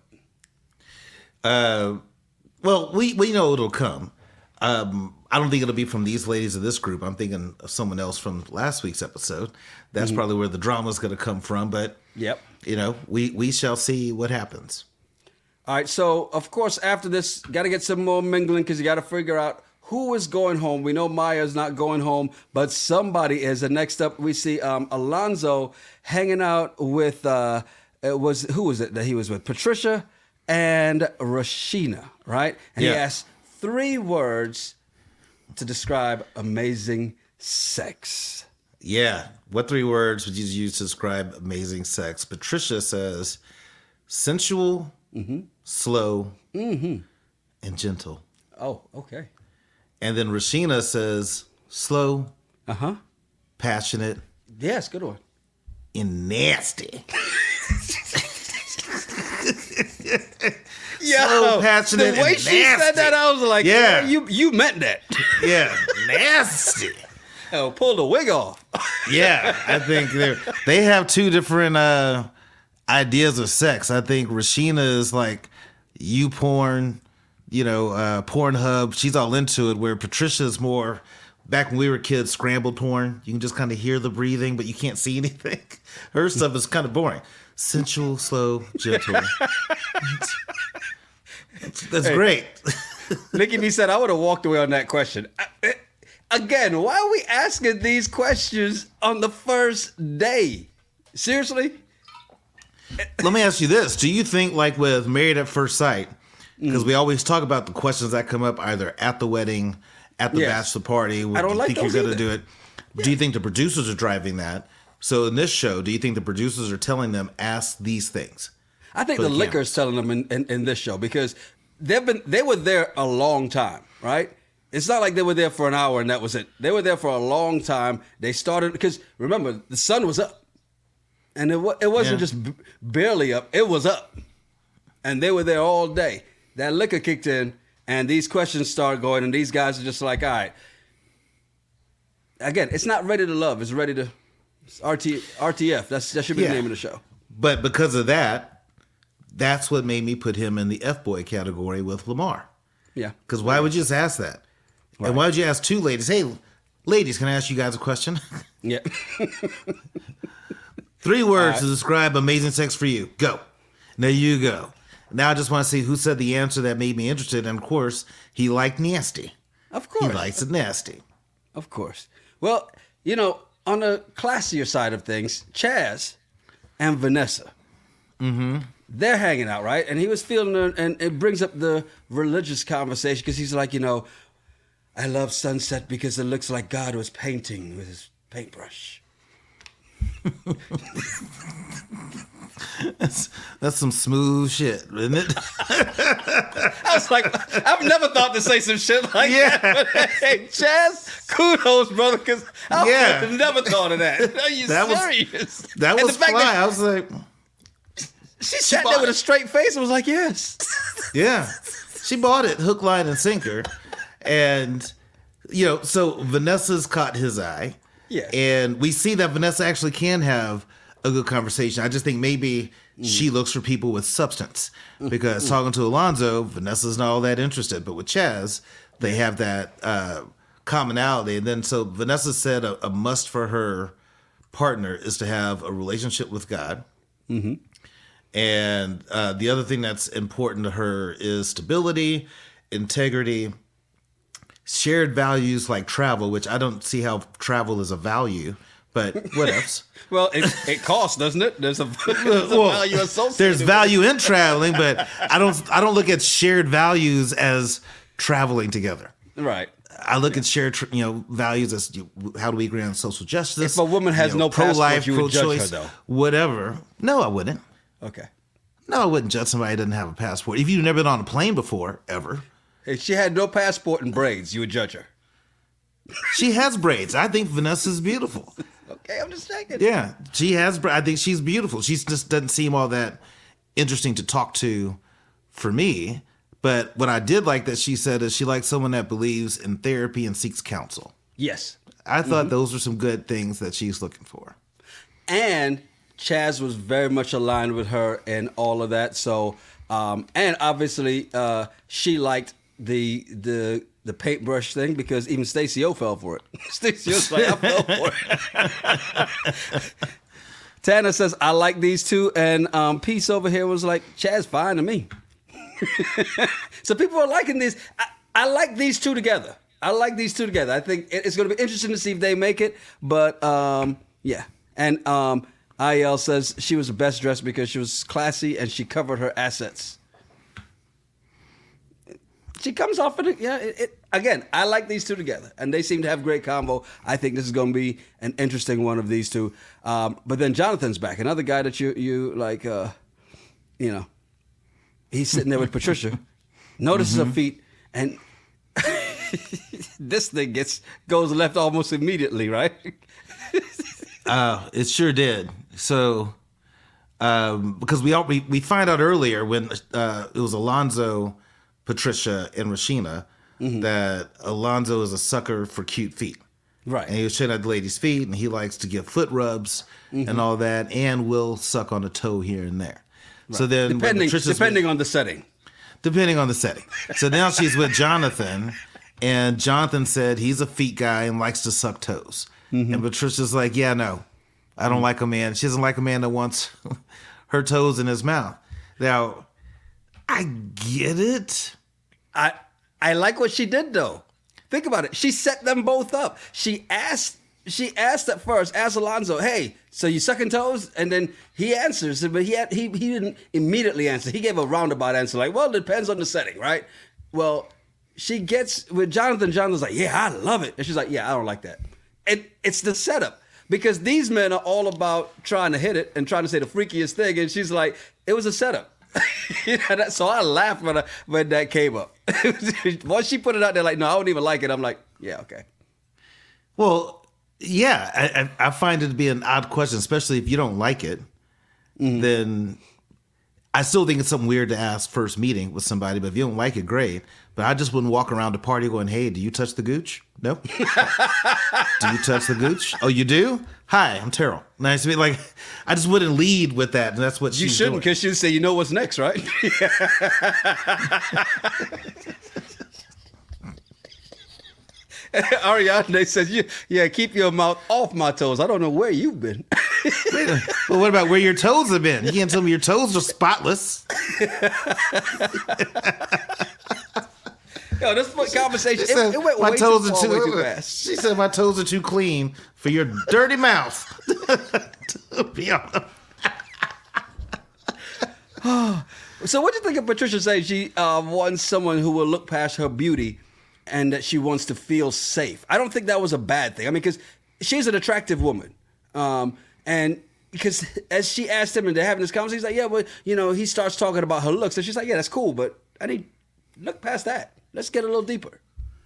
Uh, well, we, we know it'll come. Um, I don't think it'll be from these ladies of this group. I'm thinking of someone else from last week's episode. That's mm-hmm. probably where the drama is going to come from. But, yep. you know, we, we shall see what happens. All right. So, of course, after this, got to get some more mingling because you got to figure out who is going home. We know Maya's not going home, but somebody is. And next up, we see um, Alonzo hanging out with, uh, it was who was it that he was with? Patricia and Rashina, right? And yeah. he asked three words to describe amazing sex. Yeah. What three words would you use to describe amazing sex? Patricia says sensual, mm-hmm. slow, mm-hmm. and gentle. Oh, okay. And then Rashina says slow, uh-huh. passionate. Yes, good one. And nasty. Yo, so passionate the way and she nasty. said that, I was like, yeah, yeah you you meant that. Yeah, nasty. Oh, pull the wig off. Yeah, I think they they have two different uh, ideas of sex. I think Rashina is like you porn, you know, uh, Pornhub. She's all into it. Where Patricia is more back when we were kids, scrambled porn. You can just kind of hear the breathing, but you can't see anything. Her stuff is kind of boring. Sensual, slow, gentle. That's, that's hey, great. Nikki B said, I would have walked away on that question. I, again, why are we asking these questions on the first day? Seriously? Let me ask you this. Do you think, like with Married at First Sight, because mm. we always talk about the questions that come up either at the wedding, at the yes. bachelor party, I don't do you like think those you're going to either. do it? Yeah. Do you think the producers are driving that? So in this show, do you think the producers are telling them, ask these things? I think the, the liquor is telling them in, in, in this show because they've been they were there a long time, right? It's not like they were there for an hour and that was it. They were there for a long time. They started because remember the sun was up, and it it wasn't yeah. just b- barely up; it was up, and they were there all day. That liquor kicked in, and these questions started going, and these guys are just like, all right. Again, it's not ready to love; it's ready to it's R T, R T F. That's that should be yeah. the name of the show. But because of that. That's what made me put him in the F-boy category with Lamar. Yeah. Because why would you just ask that? Right. And why would you ask two ladies, hey, ladies, can I ask you guys a question? Yeah. Three words right. to describe amazing sex for you. Go. There you go. Now I just want to see who said the answer that made me interested. And of course, he liked nasty. Of course. He likes it nasty. Of course. Well, you know, on the classier side of things, Chaz and Vanessa, mm-hmm. they're hanging out, right? And he was feeling, her, and it brings up the religious conversation because he's like, you know, I love sunset because it looks like God was painting with his paintbrush. That's that's some smooth shit, isn't it? I was like, I've never thought to say some shit like yeah. that. But, hey, Chaz, kudos, brother, because I yeah. would have never thought of that. Are you that serious? Was, that and was fly. That I was like, she sat there with it. a straight face and was like, yes. Yeah, she bought it, hook, line, and sinker, and you know, so Vanessa's caught his eye. Yeah, and we see that Vanessa actually can have a good conversation. I just think maybe mm. she looks for people with substance because mm. talking to Alonzo, Vanessa's not all that interested. But with Chaz, they have that uh, commonality. And then so Vanessa said a, a must for her partner is to have a relationship with God. Mm-hmm. And uh, the other thing that's important to her is stability, integrity, shared values like travel, which I don't see how travel is a value. But what else? Well, it, it costs, doesn't it? There's a, there's a well, value associated. There's with value it. in traveling, but I don't. I don't look at shared values as traveling together. Right. I look yeah. at shared, you know, values as you, how do we agree on social justice? If a woman has you know, no pro-life, passport, you would pro-choice, judge her, though. Whatever. No, I wouldn't. Okay. No, I wouldn't judge somebody who doesn't have a passport. If you've never been on a plane before, ever. If she had no passport and braids, you would judge her. She has braids. I think Vanessa's beautiful. Okay, I'm just checking. Yeah, she has. I think she's beautiful. She just doesn't seem all that interesting to talk to for me. But what I did like that she said is she likes someone that believes in therapy and seeks counsel. Yes. I thought mm-hmm. those were some good things that she's looking for. And Chaz was very much aligned with her in all of that. So, um, and obviously uh, she liked the the the paintbrush thing because even Stacey O fell for it. Stacey O's like, I fell for it. Tanner says, I like these two. And um, Peace over here was like, Chaz, fine to me. So people are liking these. I, I like these two together. I like these two together. I think it's going to be interesting to see if they make it. But um, yeah. And um, I L says she was the best dressed because she was classy and she covered her assets. She comes off of it. Yeah. It, it, again, I like these two together, and they seem to have great combo. I think this is going to be an interesting one of these two. Um, but then Jonathan's back, another guy that you you like. Uh, you know, he's sitting there with Patricia, notices mm-hmm. her feet, and this thing gets goes left almost immediately, right? uh, it sure did. So. Um, because we, all, we we find out earlier when uh, it was Alonzo, Patricia, and Rashina mm-hmm. that Alonzo is a sucker for cute feet. Right. And he was checking out the lady's feet, and he likes to give foot rubs mm-hmm. and all that, and will suck on a toe here and there. Right. So then, depending depending with, on the setting. Depending on the setting. So now she's with Jonathan, and Jonathan said he's a feet guy and likes to suck toes. Mm-hmm. And Patricia's like, yeah, no, I don't mm-hmm. like a man. She doesn't like a man that wants her toes in his mouth. Now, I get it. I I like what she did though. Think about it. She set them both up. She asked she asked at first, asked Alonzo, hey, so you sucking toes? And then he answers, but he had, he he didn't immediately answer. He gave a roundabout answer, like, well, it depends on the setting, right? Well, she gets with Jonathan. Jonathan's like, yeah, I love it. And she's like, yeah, I don't like that. And it's the setup. Because these men are all about trying to hit it and trying to say the freakiest thing. And she's like, it was a setup. You know, that, so I laughed when, I, when that came up. Once she put it out there, like, no, I don't even like it. I'm like, yeah, okay. Well, yeah, I, I find it to be an odd question, especially if you don't like it. Mm-hmm. Then I still think it's something weird to ask first meeting with somebody. But if you don't like it, great. But I just wouldn't walk around the party going, hey, do you touch the gooch? No. Do you touch the gooch? Oh, you do? Hi, I'm Terrell. Nice to meet you. Like, I just wouldn't lead with that. And that's what you she's shouldn't, because she'd say, you know what's next, right? Ariane says, yeah, keep your mouth off my toes. I don't know where you've been. Wait a, well, what about where your toes have been? You can't tell me your toes are spotless. Yo, this conversation, said, it, it went my way toes too are far, too, way too fast. She said my toes are too clean for your dirty mouth to be on them. So what do you think of Patricia saying she uh, wants someone who will look past her beauty and that she wants to feel safe? I don't think that was a bad thing. I mean, because she's an attractive woman. Um, and because as she asked him and they're having this conversation, he's like, yeah, well, you know, he starts talking about her looks. And she's like, yeah, that's cool, but I need look past that. Let's get a little deeper.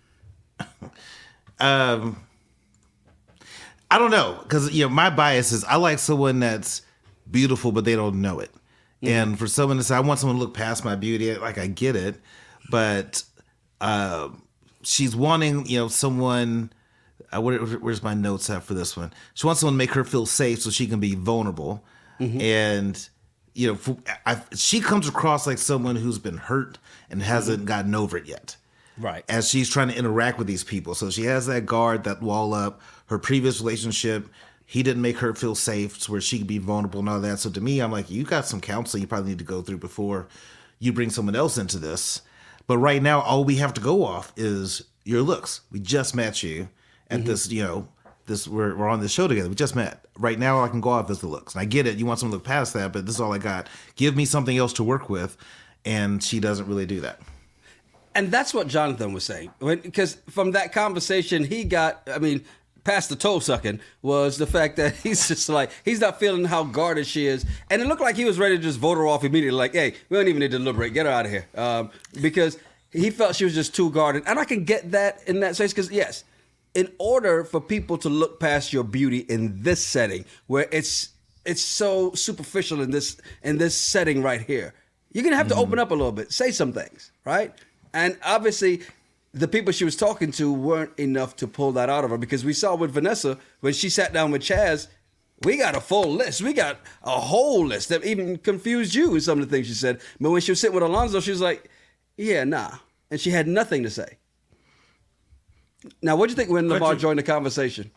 Um, I don't know, because you know my bias is I like someone that's beautiful, but they don't know it. Mm-hmm. And for someone to say I want someone to look past my beauty, like I get it, but uh, she's wanting you know someone. Uh, where, where's my notes at for this one? She wants someone to make her feel safe so she can be vulnerable, mm-hmm. and you know for, I, she comes across like someone who's been hurt and hasn't mm-hmm. gotten over it yet. Right. As she's trying to interact with these people. So she has that guard, that wall up. Her previous relationship, he didn't make her feel safe to where she could be vulnerable and all that. So to me, I'm like, you got some counseling you probably need to go through before you bring someone else into this. But right now, all we have to go off is your looks. We just met you at mm-hmm. this, you know, this we're, we're on this show together. We just met. Right now, all I can go off is the looks. And I get it. You want someone to look past that, but this is all I got. Give me something else to work with. And she doesn't really do that. And that's what Jonathan was saying. Because from that conversation, he got, I mean, past the toe sucking, was the fact that he's just like, he's not feeling how guarded she is. And it looked like he was ready to just vote her off immediately. Like, hey, we don't even need to deliberate. Get her out of here. Um, because he felt she was just too guarded. And I can get that in that space. Because, yes, in order for people to look past your beauty in this setting, where it's it's so superficial in this in this setting right here, you're going to have to mm-hmm. open up a little bit. Say some things, right? And obviously, the people she was talking to weren't enough to pull that out of her, because we saw with Vanessa, when she sat down with Chaz, we got a full list. We got a whole list that even confused you with some of the things she said. But when she was sitting with Alonzo, she was like, yeah, nah. And she had nothing to say. Now, what do you think when Lamar joined the conversation?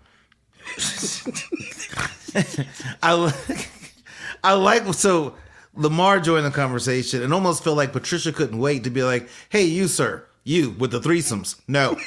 I like, I like, so... Lamar joined the conversation and almost felt like Patricia couldn't wait to be like, hey, you, sir, you with the threesomes. No.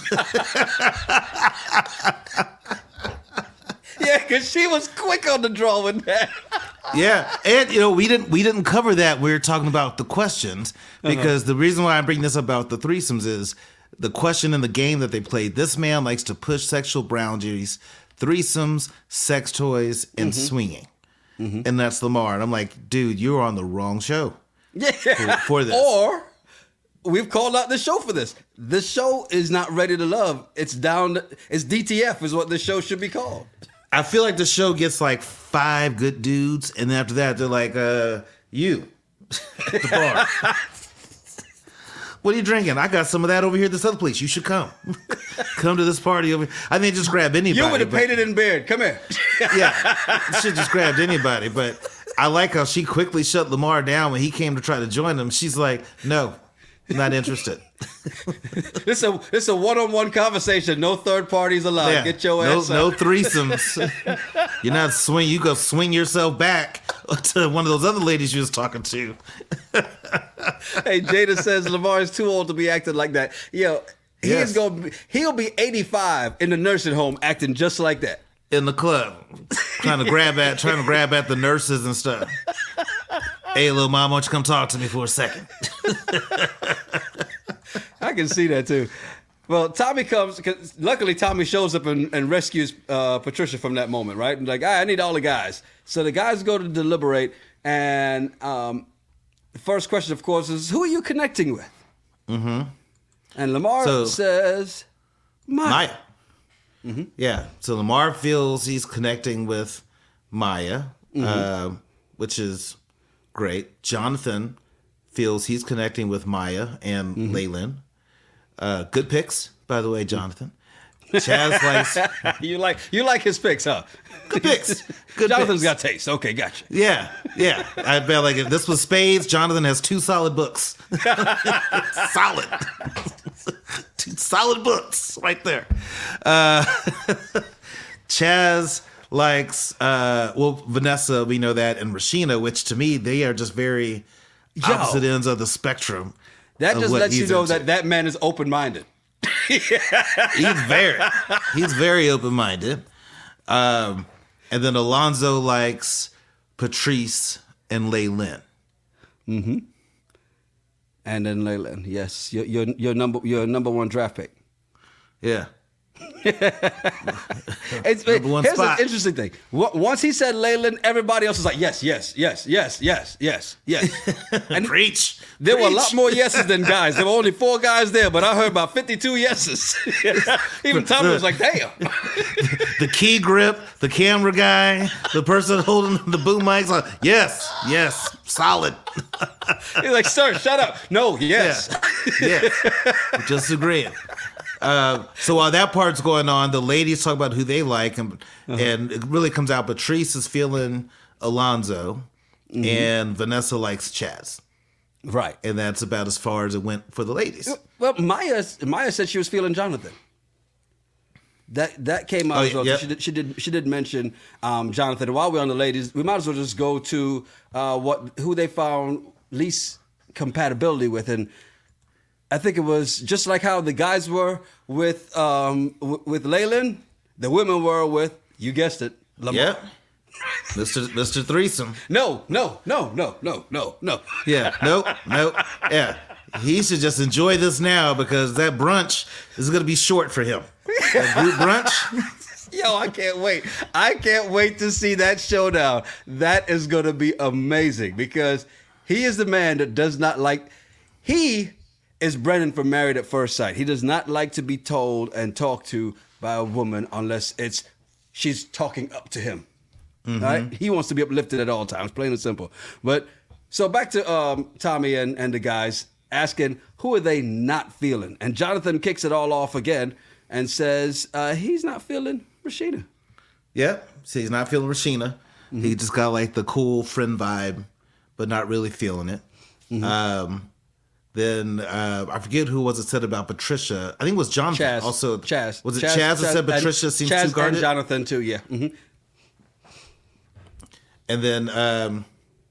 Yeah, because she was quick on the draw with that. Yeah. And, you know, we didn't we didn't cover that. We were talking about the questions because uh-huh. the reason why I bring this about the threesomes is the question in the game that they played. This man likes to push sexual boundaries, threesomes, sex toys, and mm-hmm. swinging. Mm-hmm. And that's Lamar. And I'm like, dude, you're on the wrong show. Yeah. For, for this. Or we've called out the show for this. This show is not ready to love. It's down. To, it's D T F is what this show should be called. I feel like the show gets like five good dudes. And then after that, they're like, uh, you at the bar. What are you drinking? I got some of that over here at this other place. You should come. Come to this party over here. I mean, just grab anybody. You would have painted in beard. Come here. Yeah. Should just grabbed anybody. But I like how she quickly shut Lamar down when he came to try to join them. She's like, no, not interested. It's a it's a one-on-one conversation. No third parties allowed. Yeah. Get your no, ass no up. threesomes. You're not swing. You go swing yourself back to one of those other ladies you was talking to. Hey, Jada says Lamar is too old to be acting like that. Yo, he's yes. gonna be, he'll be eighty-five in the nursing home acting just like that. In the club, trying to grab at trying to grab at the nurses and stuff. Hey, little mom, why don't you come talk to me for a second? I can see that too. Well, Tommy comes. Cause luckily, Tommy shows up and, and rescues uh, Patricia from that moment, right? And like, I need all the guys. So the guys go to deliberate, and um, the first question, of course, is who are you connecting with? Mm-hmm. And Lamar so, says, Maya. Maya. Mm-hmm. Yeah. So Lamar feels he's connecting with Maya, mm-hmm. uh, which is great. Jonathan feels he's connecting with Maya and mm-hmm. Leyland. Uh, good picks, by the way, Jonathan. Chaz likes you like you like his picks, huh? Good picks. Good Jonathan's picks. got taste. Okay, gotcha. Yeah, yeah. I bet like if this was Spades, Jonathan has two solid books. Solid. Two solid books right there. Uh, Chaz likes, uh, well, Vanessa, we know that, and Rashina, which to me, they are just very Yo. opposite ends of the spectrum. That of just what lets you he's know into. that that man is open-minded. He's very, he's very open-minded. Um, and then Alonzo likes Patrice and Laylin. Mm-hmm. And then Laylin, yes, your your your number your number one draft pick. Yeah. It's, Number one here's spot. an interesting thing. Wa- Once he said Laylin, everybody else was like, yes, yes, yes, yes, yes, yes, yes. And Preach. there were a Preach. lot more yeses than guys. There were only four guys there, but I heard about fifty-two yeses. Even Tommy was like, damn. The key grip, the camera guy, the person holding the boom mics, like, yes, yes, solid. He's like, sir, shut up. No, yes. Yeah. Yes. Just agreeing. Uh, so while that part's going on, the ladies talk about who they like, and, uh-huh. and it really comes out Patrice is feeling Alonzo, mm-hmm. and Vanessa likes Chaz. Right. And that's about as far as it went for the ladies. Well, Maya Maya said she was feeling Jonathan. That that came out Oh, as well. yep. She did she did she did mention um, Jonathan. And while we're on the ladies, we might as well just go to uh, what who they found least compatibility with, and I think it was just like how the guys were with um, w- with Laylin, the women were with, you guessed it, Lamar. Yep. Mister Mister Threesome. No, no, no, no, no, no, no. Yeah, nope, nope. Yeah. He should just enjoy this now because that brunch is going to be short for him. That group brunch. Yo, I can't wait. I can't wait to see that showdown. That is going to be amazing because he is the man that does not like, he is Brennan from Married at First Sight. He does not like to be told and talked to by a woman unless it's she's talking up to him. Mm-hmm. Right? He wants to be uplifted at all times, plain and simple. But so back to um, Tommy and, and the guys asking who are they not feeling, and Jonathan kicks it all off again and says uh, he's not feeling Rashina. Yep. So he's not feeling Rashina. Mm-hmm. He just got like the cool friend vibe, but not really feeling it. Mm-hmm. Um, Then uh, I forget who was it said about Patricia. I think it was Jonathan. Chaz. Also, Chaz. Was it Chaz, Chaz, that Chaz, said Patricia and, seems Chaz too guarded? and Jonathan too. Yeah. Mm-hmm. And then um,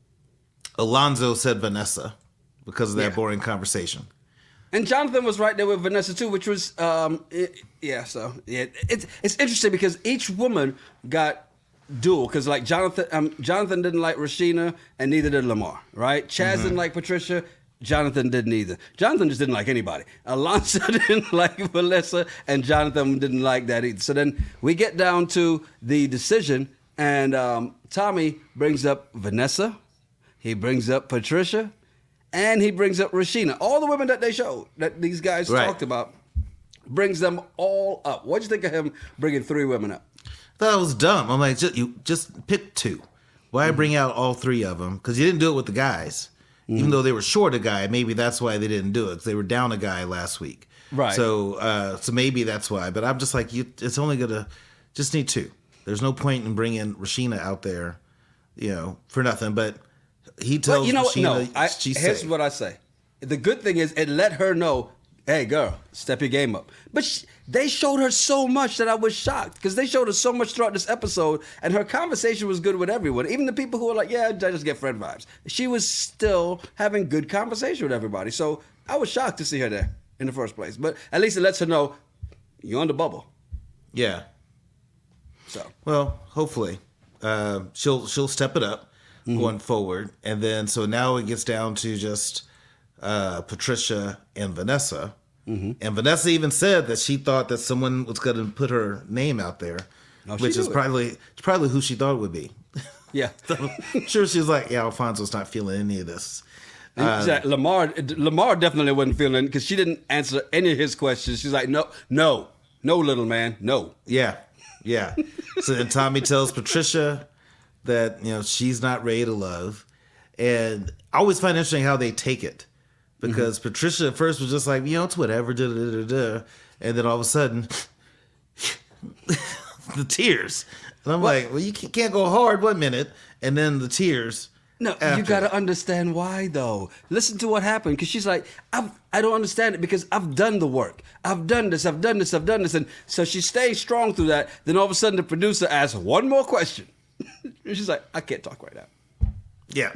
Alonzo said Vanessa because of that Yeah. boring conversation. And Jonathan was right there with Vanessa too, which was um, it, yeah. So yeah, it's it's interesting because each woman got dual because like Jonathan, um, Jonathan didn't like Rashina, and neither did Lamar. Right? Chaz Mm-hmm. didn't like Patricia. Jonathan didn't either. Jonathan just didn't like anybody. Alonzo didn't like Vanessa, and Jonathan didn't like that either. So then we get down to the decision, and um, Tommy brings up Vanessa, he brings up Patricia, and he brings up Rashina. All the women that they showed, that these guys Right. talked about, brings them all up. What'd you think of him bringing three women up? I thought it was dumb. I'm like, just, you just pick two. Why Mm-hmm. bring out all three of them? Because you didn't do it with the guys. Mm-hmm. Even though they were short a guy, maybe that's why they didn't do it. Because they were down a guy last week. Right. So, uh, so maybe that's why. But I'm just like, you. It's only gonna just need two. There's no point in bringing Rashina out there, you know, for nothing. But he tells But you know what? Rashina No, I, she's here's safe. what I say. The good thing is it let her know, hey, girl, step your game up. But she, they showed her so much that I was shocked because they showed her so much throughout this episode, and her conversation was good with everyone, even the people who were like, yeah, I just get friend vibes. She was still having good conversation with everybody. So I was shocked to see her there in the first place. But at least it lets her know you're on the bubble. Yeah. So Well, hopefully, uh, she'll she'll step it up Mm-hmm. going forward, and then so now it gets down to just uh, Patricia and Vanessa. Mm-hmm. And Vanessa even said that she thought that someone was going to put her name out there, Oh, she which knew is it. probably probably who she thought it would be. yeah. So, I'm sure she was like, "Yeah, Alfonso's not feeling any of this." Exactly. Lamar Lamar definitely wasn't feeling because she didn't answer any of his questions. She's like, no, no, no, little man, no. Yeah, yeah. So then Tommy tells Patricia that, you know, she's not ready to love. And I always find it interesting how they take it. Because mm-hmm. Patricia at first was just like, you know, it's whatever, da, da, da, da. And then all of a sudden, the tears. And I'm What? like, well, you can't go hard one minute, and then the tears. No, after you got to that. understand why, though. Listen to what happened, because she's like, I've, I don't understand it because I've done the work. I've done this, I've done this, I've done this. And so she stays strong through that. Then all of a sudden the producer asks one more question. And she's like, I can't talk right now. Yeah.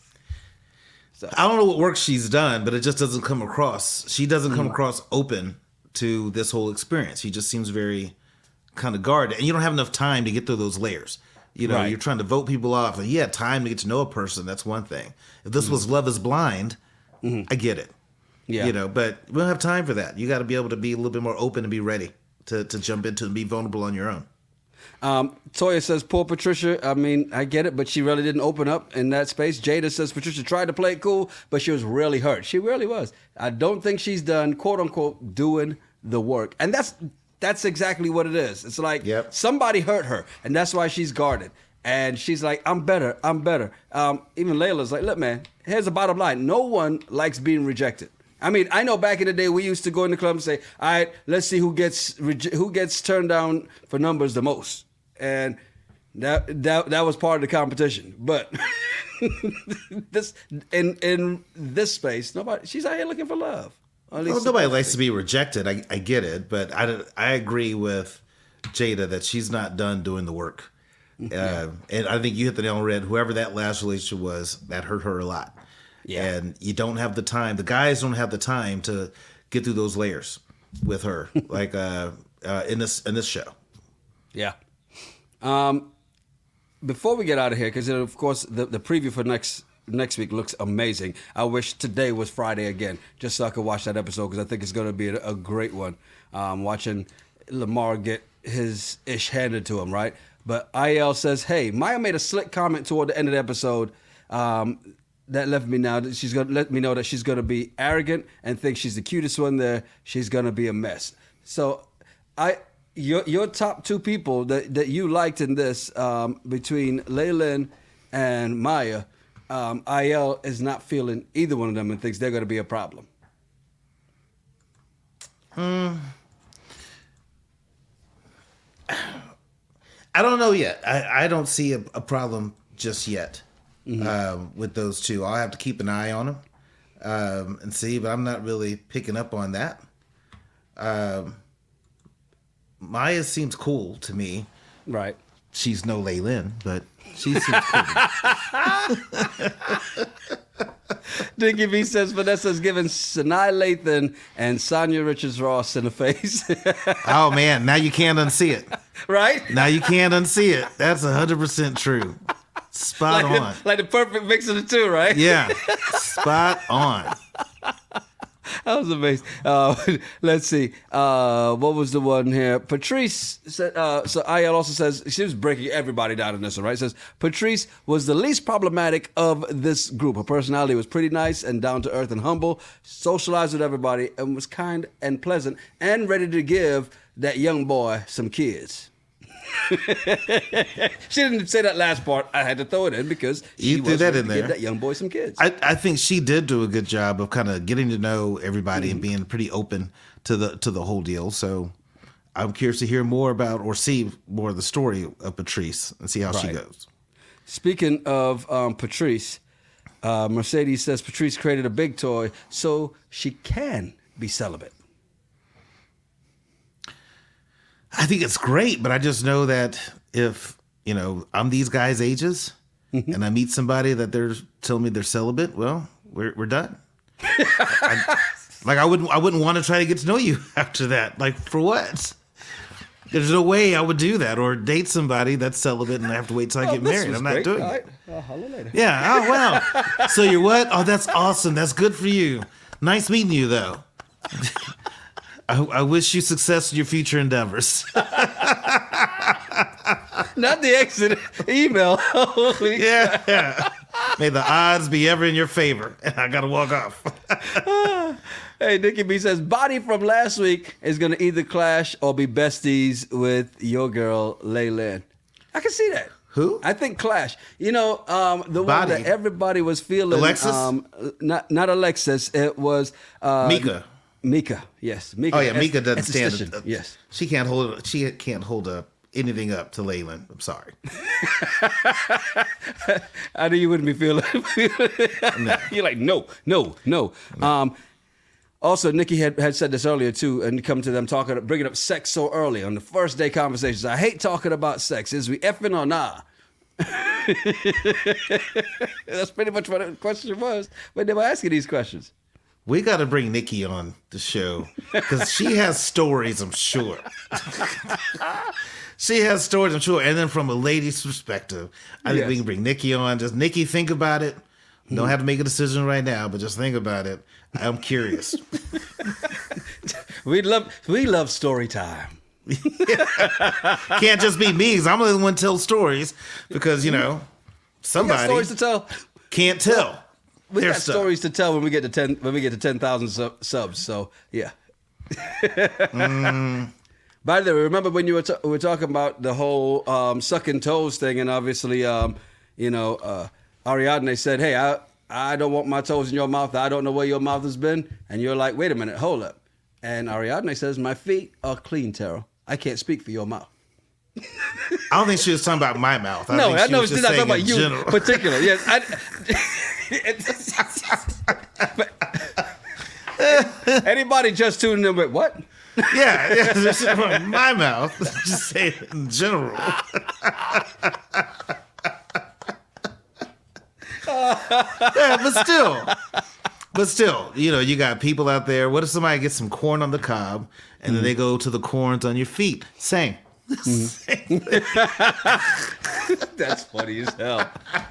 So. I don't know what work she's done, but it just doesn't come across. She doesn't come across open to this whole experience. She just seems very kind of guarded. And you don't have enough time to get through those layers. You know, Right. you're trying to vote people off. And you had time to get to know a person. That's one thing. If this was Love is Blind, I get it. Yeah. You know, but we don't have time for that. You got to be able to be a little bit more open and be ready to, to jump into and be vulnerable on your own. Um, Toya says, poor Patricia. I mean, I get it, but she really didn't open up in that space. Jada says, Patricia tried to play it cool, but she was really hurt. She really was. I don't think she's done, quote unquote, doing the work. And that's that's exactly what it is. It's like Yep. somebody hurt her, and that's why she's guarded. And she's like, I'm better, I'm better. Um, even Layla's like, look, man, here's the bottom line. No one likes being rejected. I mean, I know back in the day we used to go in the club and say, all right, let's see who gets reje- who gets turned down for numbers the most. And that that that was part of the competition. But this in in this space, nobody she's out here looking for love. At least Well, nobody likes to be rejected. I, I get it, but I, I agree with Jada that she's not done doing the work. Uh, and I think you hit the nail on the head. Whoever that last relationship was, that hurt her a lot. Yeah. And you don't have the time. The guys don't have the time to get through those layers with her, like uh, uh, in this in this show. Yeah. Um, before we get out of here, because of course the, the preview for next next week looks amazing. I wish today was Friday again, just so I could watch that episode, because I think it's going to be a, a great one. Um, watching Lamar get his ish handed to him, right? But I L says, hey, Maya made a slick comment toward the end of the episode um, that left me now. She's going to let me know that she's going to be arrogant and think she's the cutest one there. She's going to be a mess. So I... Your your top two people that, that you liked in this um, between Laylin and Maya, um, I L is not feeling either one of them and thinks they're going to be a problem. Hmm. I don't know yet. I, I don't see a, a problem just yet mm-hmm. um, with those two. I'll have to keep an eye on them um, and see, but I'm not really picking up on that. Um, Maya seems cool to me. Right. She's no Laylin, but she seems cool. Dickie B says Vanessa's giving Sanaa Lathan and Sonya Richards Ross in the face. Oh, man. Now you can't unsee it. Right? Now you can't unsee it. That's one hundred percent true. Spot like on. The, like the perfect mix of the two, right? Yeah. Spot on. That was amazing. Uh, let's see. Uh, what was the one here? Patrice said, uh, so I L also says, she was breaking everybody down in this one, right? Says, Patrice was the least problematic of this group. Her personality was pretty nice and down to earth and humble, socialized with everybody, and was kind and pleasant and ready to give that young boy some kids. She didn't say that last part. I had to throw it in because she You threw was that ready in to there. give that young boy some kids. I, I think she did do a good job of kind of getting to know everybody Mm-hmm. and being pretty open to the to the whole deal. So I'm curious to hear more about or see more of the story of Patrice and see how she Right. goes. Speaking of um, Patrice, uh, Mercedes says Patrice created a big toy so she can be celibate. I think it's great, but I just know that if, you know, I'm these guys' ages Mm-hmm. and I meet somebody that they're telling me they're celibate, well, we're we're done. I, like I wouldn't I wouldn't want to try to get to know you after that. Like for what? There's no way I would do that or date somebody that's celibate and I have to wait till I Oh, get this married. was I'm not great. doing All it. right. I'll holler later. Yeah. Oh wow. So you're what? Oh, that's awesome. That's good for you. Nice meeting you though. I, I wish you success in your future endeavors. Not the exit email. Holy Yeah, yeah. May the odds be ever in your favor. And I gotta walk off. Hey, Nikki B says, Body from last week is going to either clash or be besties with your girl, Laylin. I can see that. Who? I think clash. You know, um, the Body. one that everybody was feeling. Alexis? Um, not not Alexis. It was uh, Mika. Mika, yes. Mika. Oh yeah, Es- Mika doesn't stand. esthetician, uh, yes. She can't hold. She can't hold a anything up to Leyland. I'm sorry. I knew you wouldn't be feeling. No. You're like, no, no, no. no. Um, also, Nikki had, had said this earlier too, and come to them talking, bringing up sex so early on the first day conversations. I hate talking about sex. Is we effing or nah? That's pretty much what the question was. But they were asking these questions. We got to bring Nikki on the show because she has stories, I'm sure. She has stories, I'm sure. And then from a lady's perspective, I think yes. we can bring Nikki on. Just Nikki, think about it. Don't have to make a decision right now, but just think about it. I'm curious. we love we love story time. Can't just be me, because I'm the one to tell stories because, you know, somebody you got stories to tell. Can't tell. We got stuff. Stories to tell when we get to ten when we get to ten thousand su- subs. So yeah. mm. By the way, remember when you were, t- we were talking about the whole um, sucking toes thing, and obviously, um, you know, uh, Ariadne said, "Hey, I I don't want my toes in your mouth. I don't know where your mouth has been." And you're like, "Wait a minute, hold up." And Ariadne says, "My feet are clean, Terrell. I can't speak for your mouth." I don't think she was talking about my mouth. I no, think I she know was she's just not talking about you general. particular. Yes. I, anybody just tuning in with what? Yeah, yeah, this is from my mouth. Just say it in general. Yeah, but still, but still, you know, you got people out there. What if somebody gets some corn on the cob and mm. then they go to the corns on your feet? Same. Mm. That's funny as hell.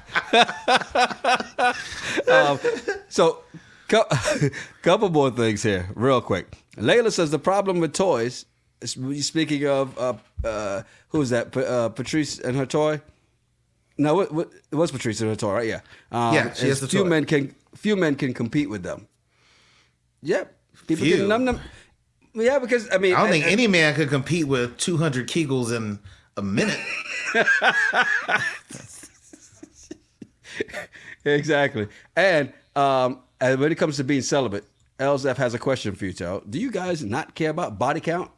um, so, co- couple more things here, real quick. Layla says the problem with toys. Speaking of, uh, uh, who was that? Uh, Patrice and her toy. No, what, what, it was Patrice and her toy, right? Yeah. Um, yeah, she has the few toy. men can few men can compete with them. Yep, people few. can numb them. Yeah, because I mean, I don't I, think I, any man could compete with two hundred Kegels in a minute. Exactly. And um, and when it comes to being celibate, L Z F has a question for you, Terrell. Do you guys not care about body count?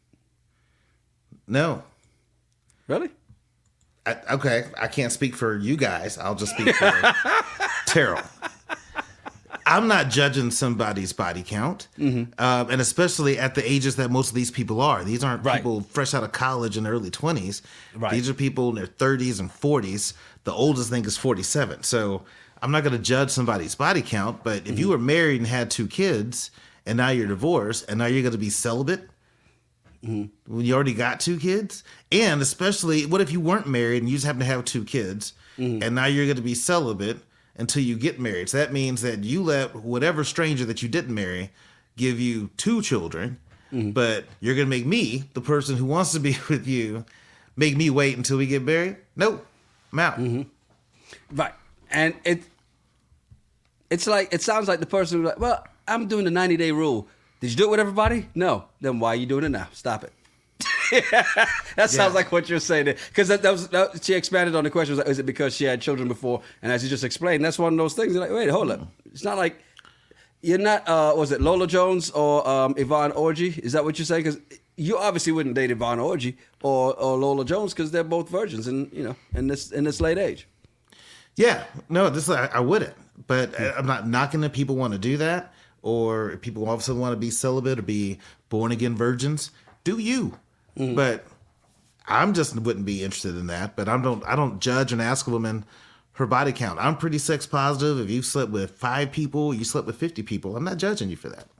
No. Really? I, okay, I can't speak for you guys. I'll just speak for Terrell. I'm not judging somebody's body count, mm-hmm. um, and especially at the ages that most of these people are. These aren't right. people fresh out of college in their early twenties. Right. These are people in their thirties and forties. The oldest thing is forty-seven. So I'm not going to judge somebody's body count, but if mm-hmm. you were married and had two kids, and now you're divorced, and now you're going to be celibate mm-hmm. when you already got two kids, and especially, what if you weren't married and you just happen to have two kids, mm-hmm. and now you're going to be celibate until you get married. So that means that you let whatever stranger that you didn't marry give you two children, mm-hmm. but you're going to make me, the person who wants to be with you, make me wait until we get married? Nope. I'm out. Mm-hmm. Right. And it it's like, it sounds like the person who's like, well, I'm doing the ninety-day rule. Did you do it with everybody? No. Then why are you doing it now? Stop it. That sounds yeah. like what you're saying. Because that, that was that, she expanded on the question. Was like, is it because she had children before? And as you just explained, that's one of those things. You're like, wait, hold up. It's not like you're not. Uh, was it Lola Jones or um, Yvonne Orji? Is that what you're saying? Because you obviously wouldn't date Yvonne Orji or, or Lola Jones because they're both virgins, and you know, in this in this late age. Yeah, no, this I, I wouldn't. But I'm not knocking that people want to do that, or people all of a sudden want to be celibate or be born again virgins. Do you? Mm-hmm. But I'm just wouldn't be interested in that. But I don't I don't judge and ask a woman her body count. I'm pretty sex positive. If you slept with five people, you slept with fifty people. I'm not judging you for that.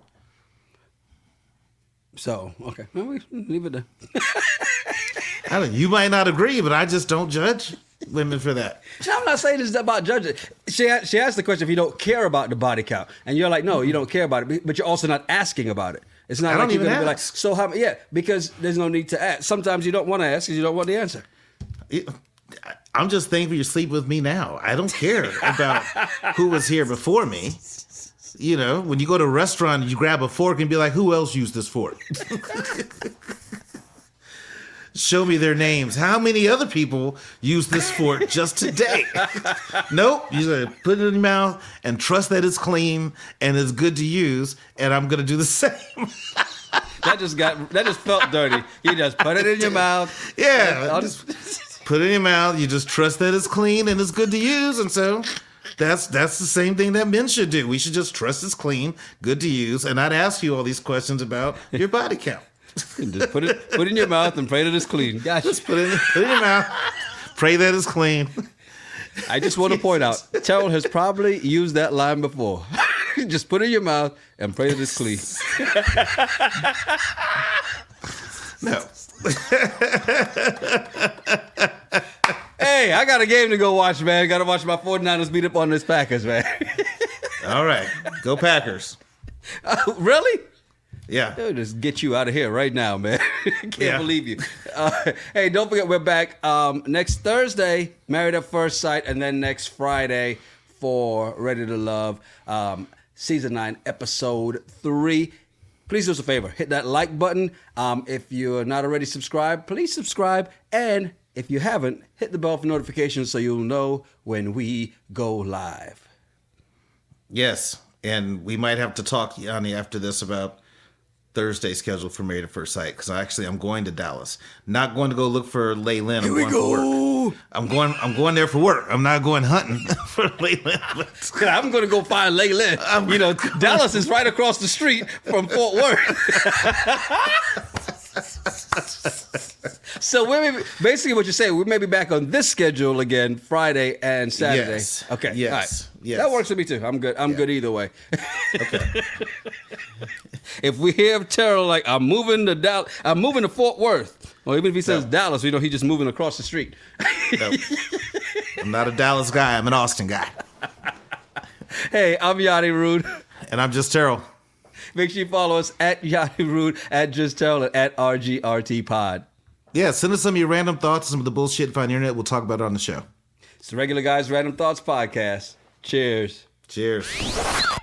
So okay, well, we leave it there. I don't, you might not agree, but I just don't judge women for that. I'm not saying this about judging. She she asked the question if you don't care about the body count, and you're like, no, you don't care about it, but you're also not asking about it. It's not I like you're going to ask. be like, so how? Yeah, because there's no need to ask. Sometimes you don't want to ask because you don't want the answer. I'm just thankful you sleep with me now. I don't care about who was here before me. You know, when you go to a restaurant, you grab a fork and be like, who else used this fork? Show me their names. How many other people use this fork just today? Nope. You gotta put it in your mouth and trust that it's clean and it's good to use, and I'm going to do the same. that just got that just felt dirty. You just put it in your mouth. Yeah. I'll Just put it in your mouth. You just trust that it's clean and it's good to use. And so that's that's the same thing that men should do. We should just trust it's clean, good to use, and not ask you all these questions about your body count. Just put it put it in your mouth and pray that it's clean. Gotcha. Just put it, in, put it in your mouth. Pray that it's clean. I just want to point out, Terrell has probably used that line before. Just put it in your mouth and pray that it's clean. No. Hey, I got a game to go watch, man. Got to watch my 49ers beat up on this Packers, man. All right. Go Packers. Uh, really? Yeah. They'll just get you out of here right now, man. Can't Yeah. believe you. Uh, hey, don't forget, we're back um, next Thursday, Married at First Sight, and then next Friday for Ready to Love, um, Season nine, Episode three. Please do us a favor. Hit that like button. Um, if you're not already subscribed, please subscribe. And if you haven't, hit the bell for notifications so you'll know when we go live. Yes. And we might have to talk, Yanni, after this about Thursday schedule for Married at First Sight, because actually I'm going to Dallas. Not going to go look for Leyland. I'm going for work. I'm going. I'm going there for work. I'm not going hunting for Leyland. I'm going to go find Leyland. You know, Dallas is right across the street from Fort Worth. So we're maybe, basically what you're saying, we may be back on this schedule again, Friday and Saturday. Yes. Okay. Yes. All right. Yes. That works for me too. I'm good. I'm Yeah. good either way. Okay. If we hear Terrell like, I'm moving to Dallas, I'm moving to Fort Worth, or even if he says No. Dallas, we know he's just moving across the street. No. I'm not a Dallas guy. I'm an Austin guy. Hey, I'm Yanni Rude. And I'm just Terrell. Make sure you follow us at Yanni Rude, at Just Terrell, and at R G R T Pod. Yeah, send us some of your random thoughts, some of the bullshit you find on the internet. We'll talk about it on the show. It's the Regular Guys Random Thoughts Podcast. Cheers. Cheers.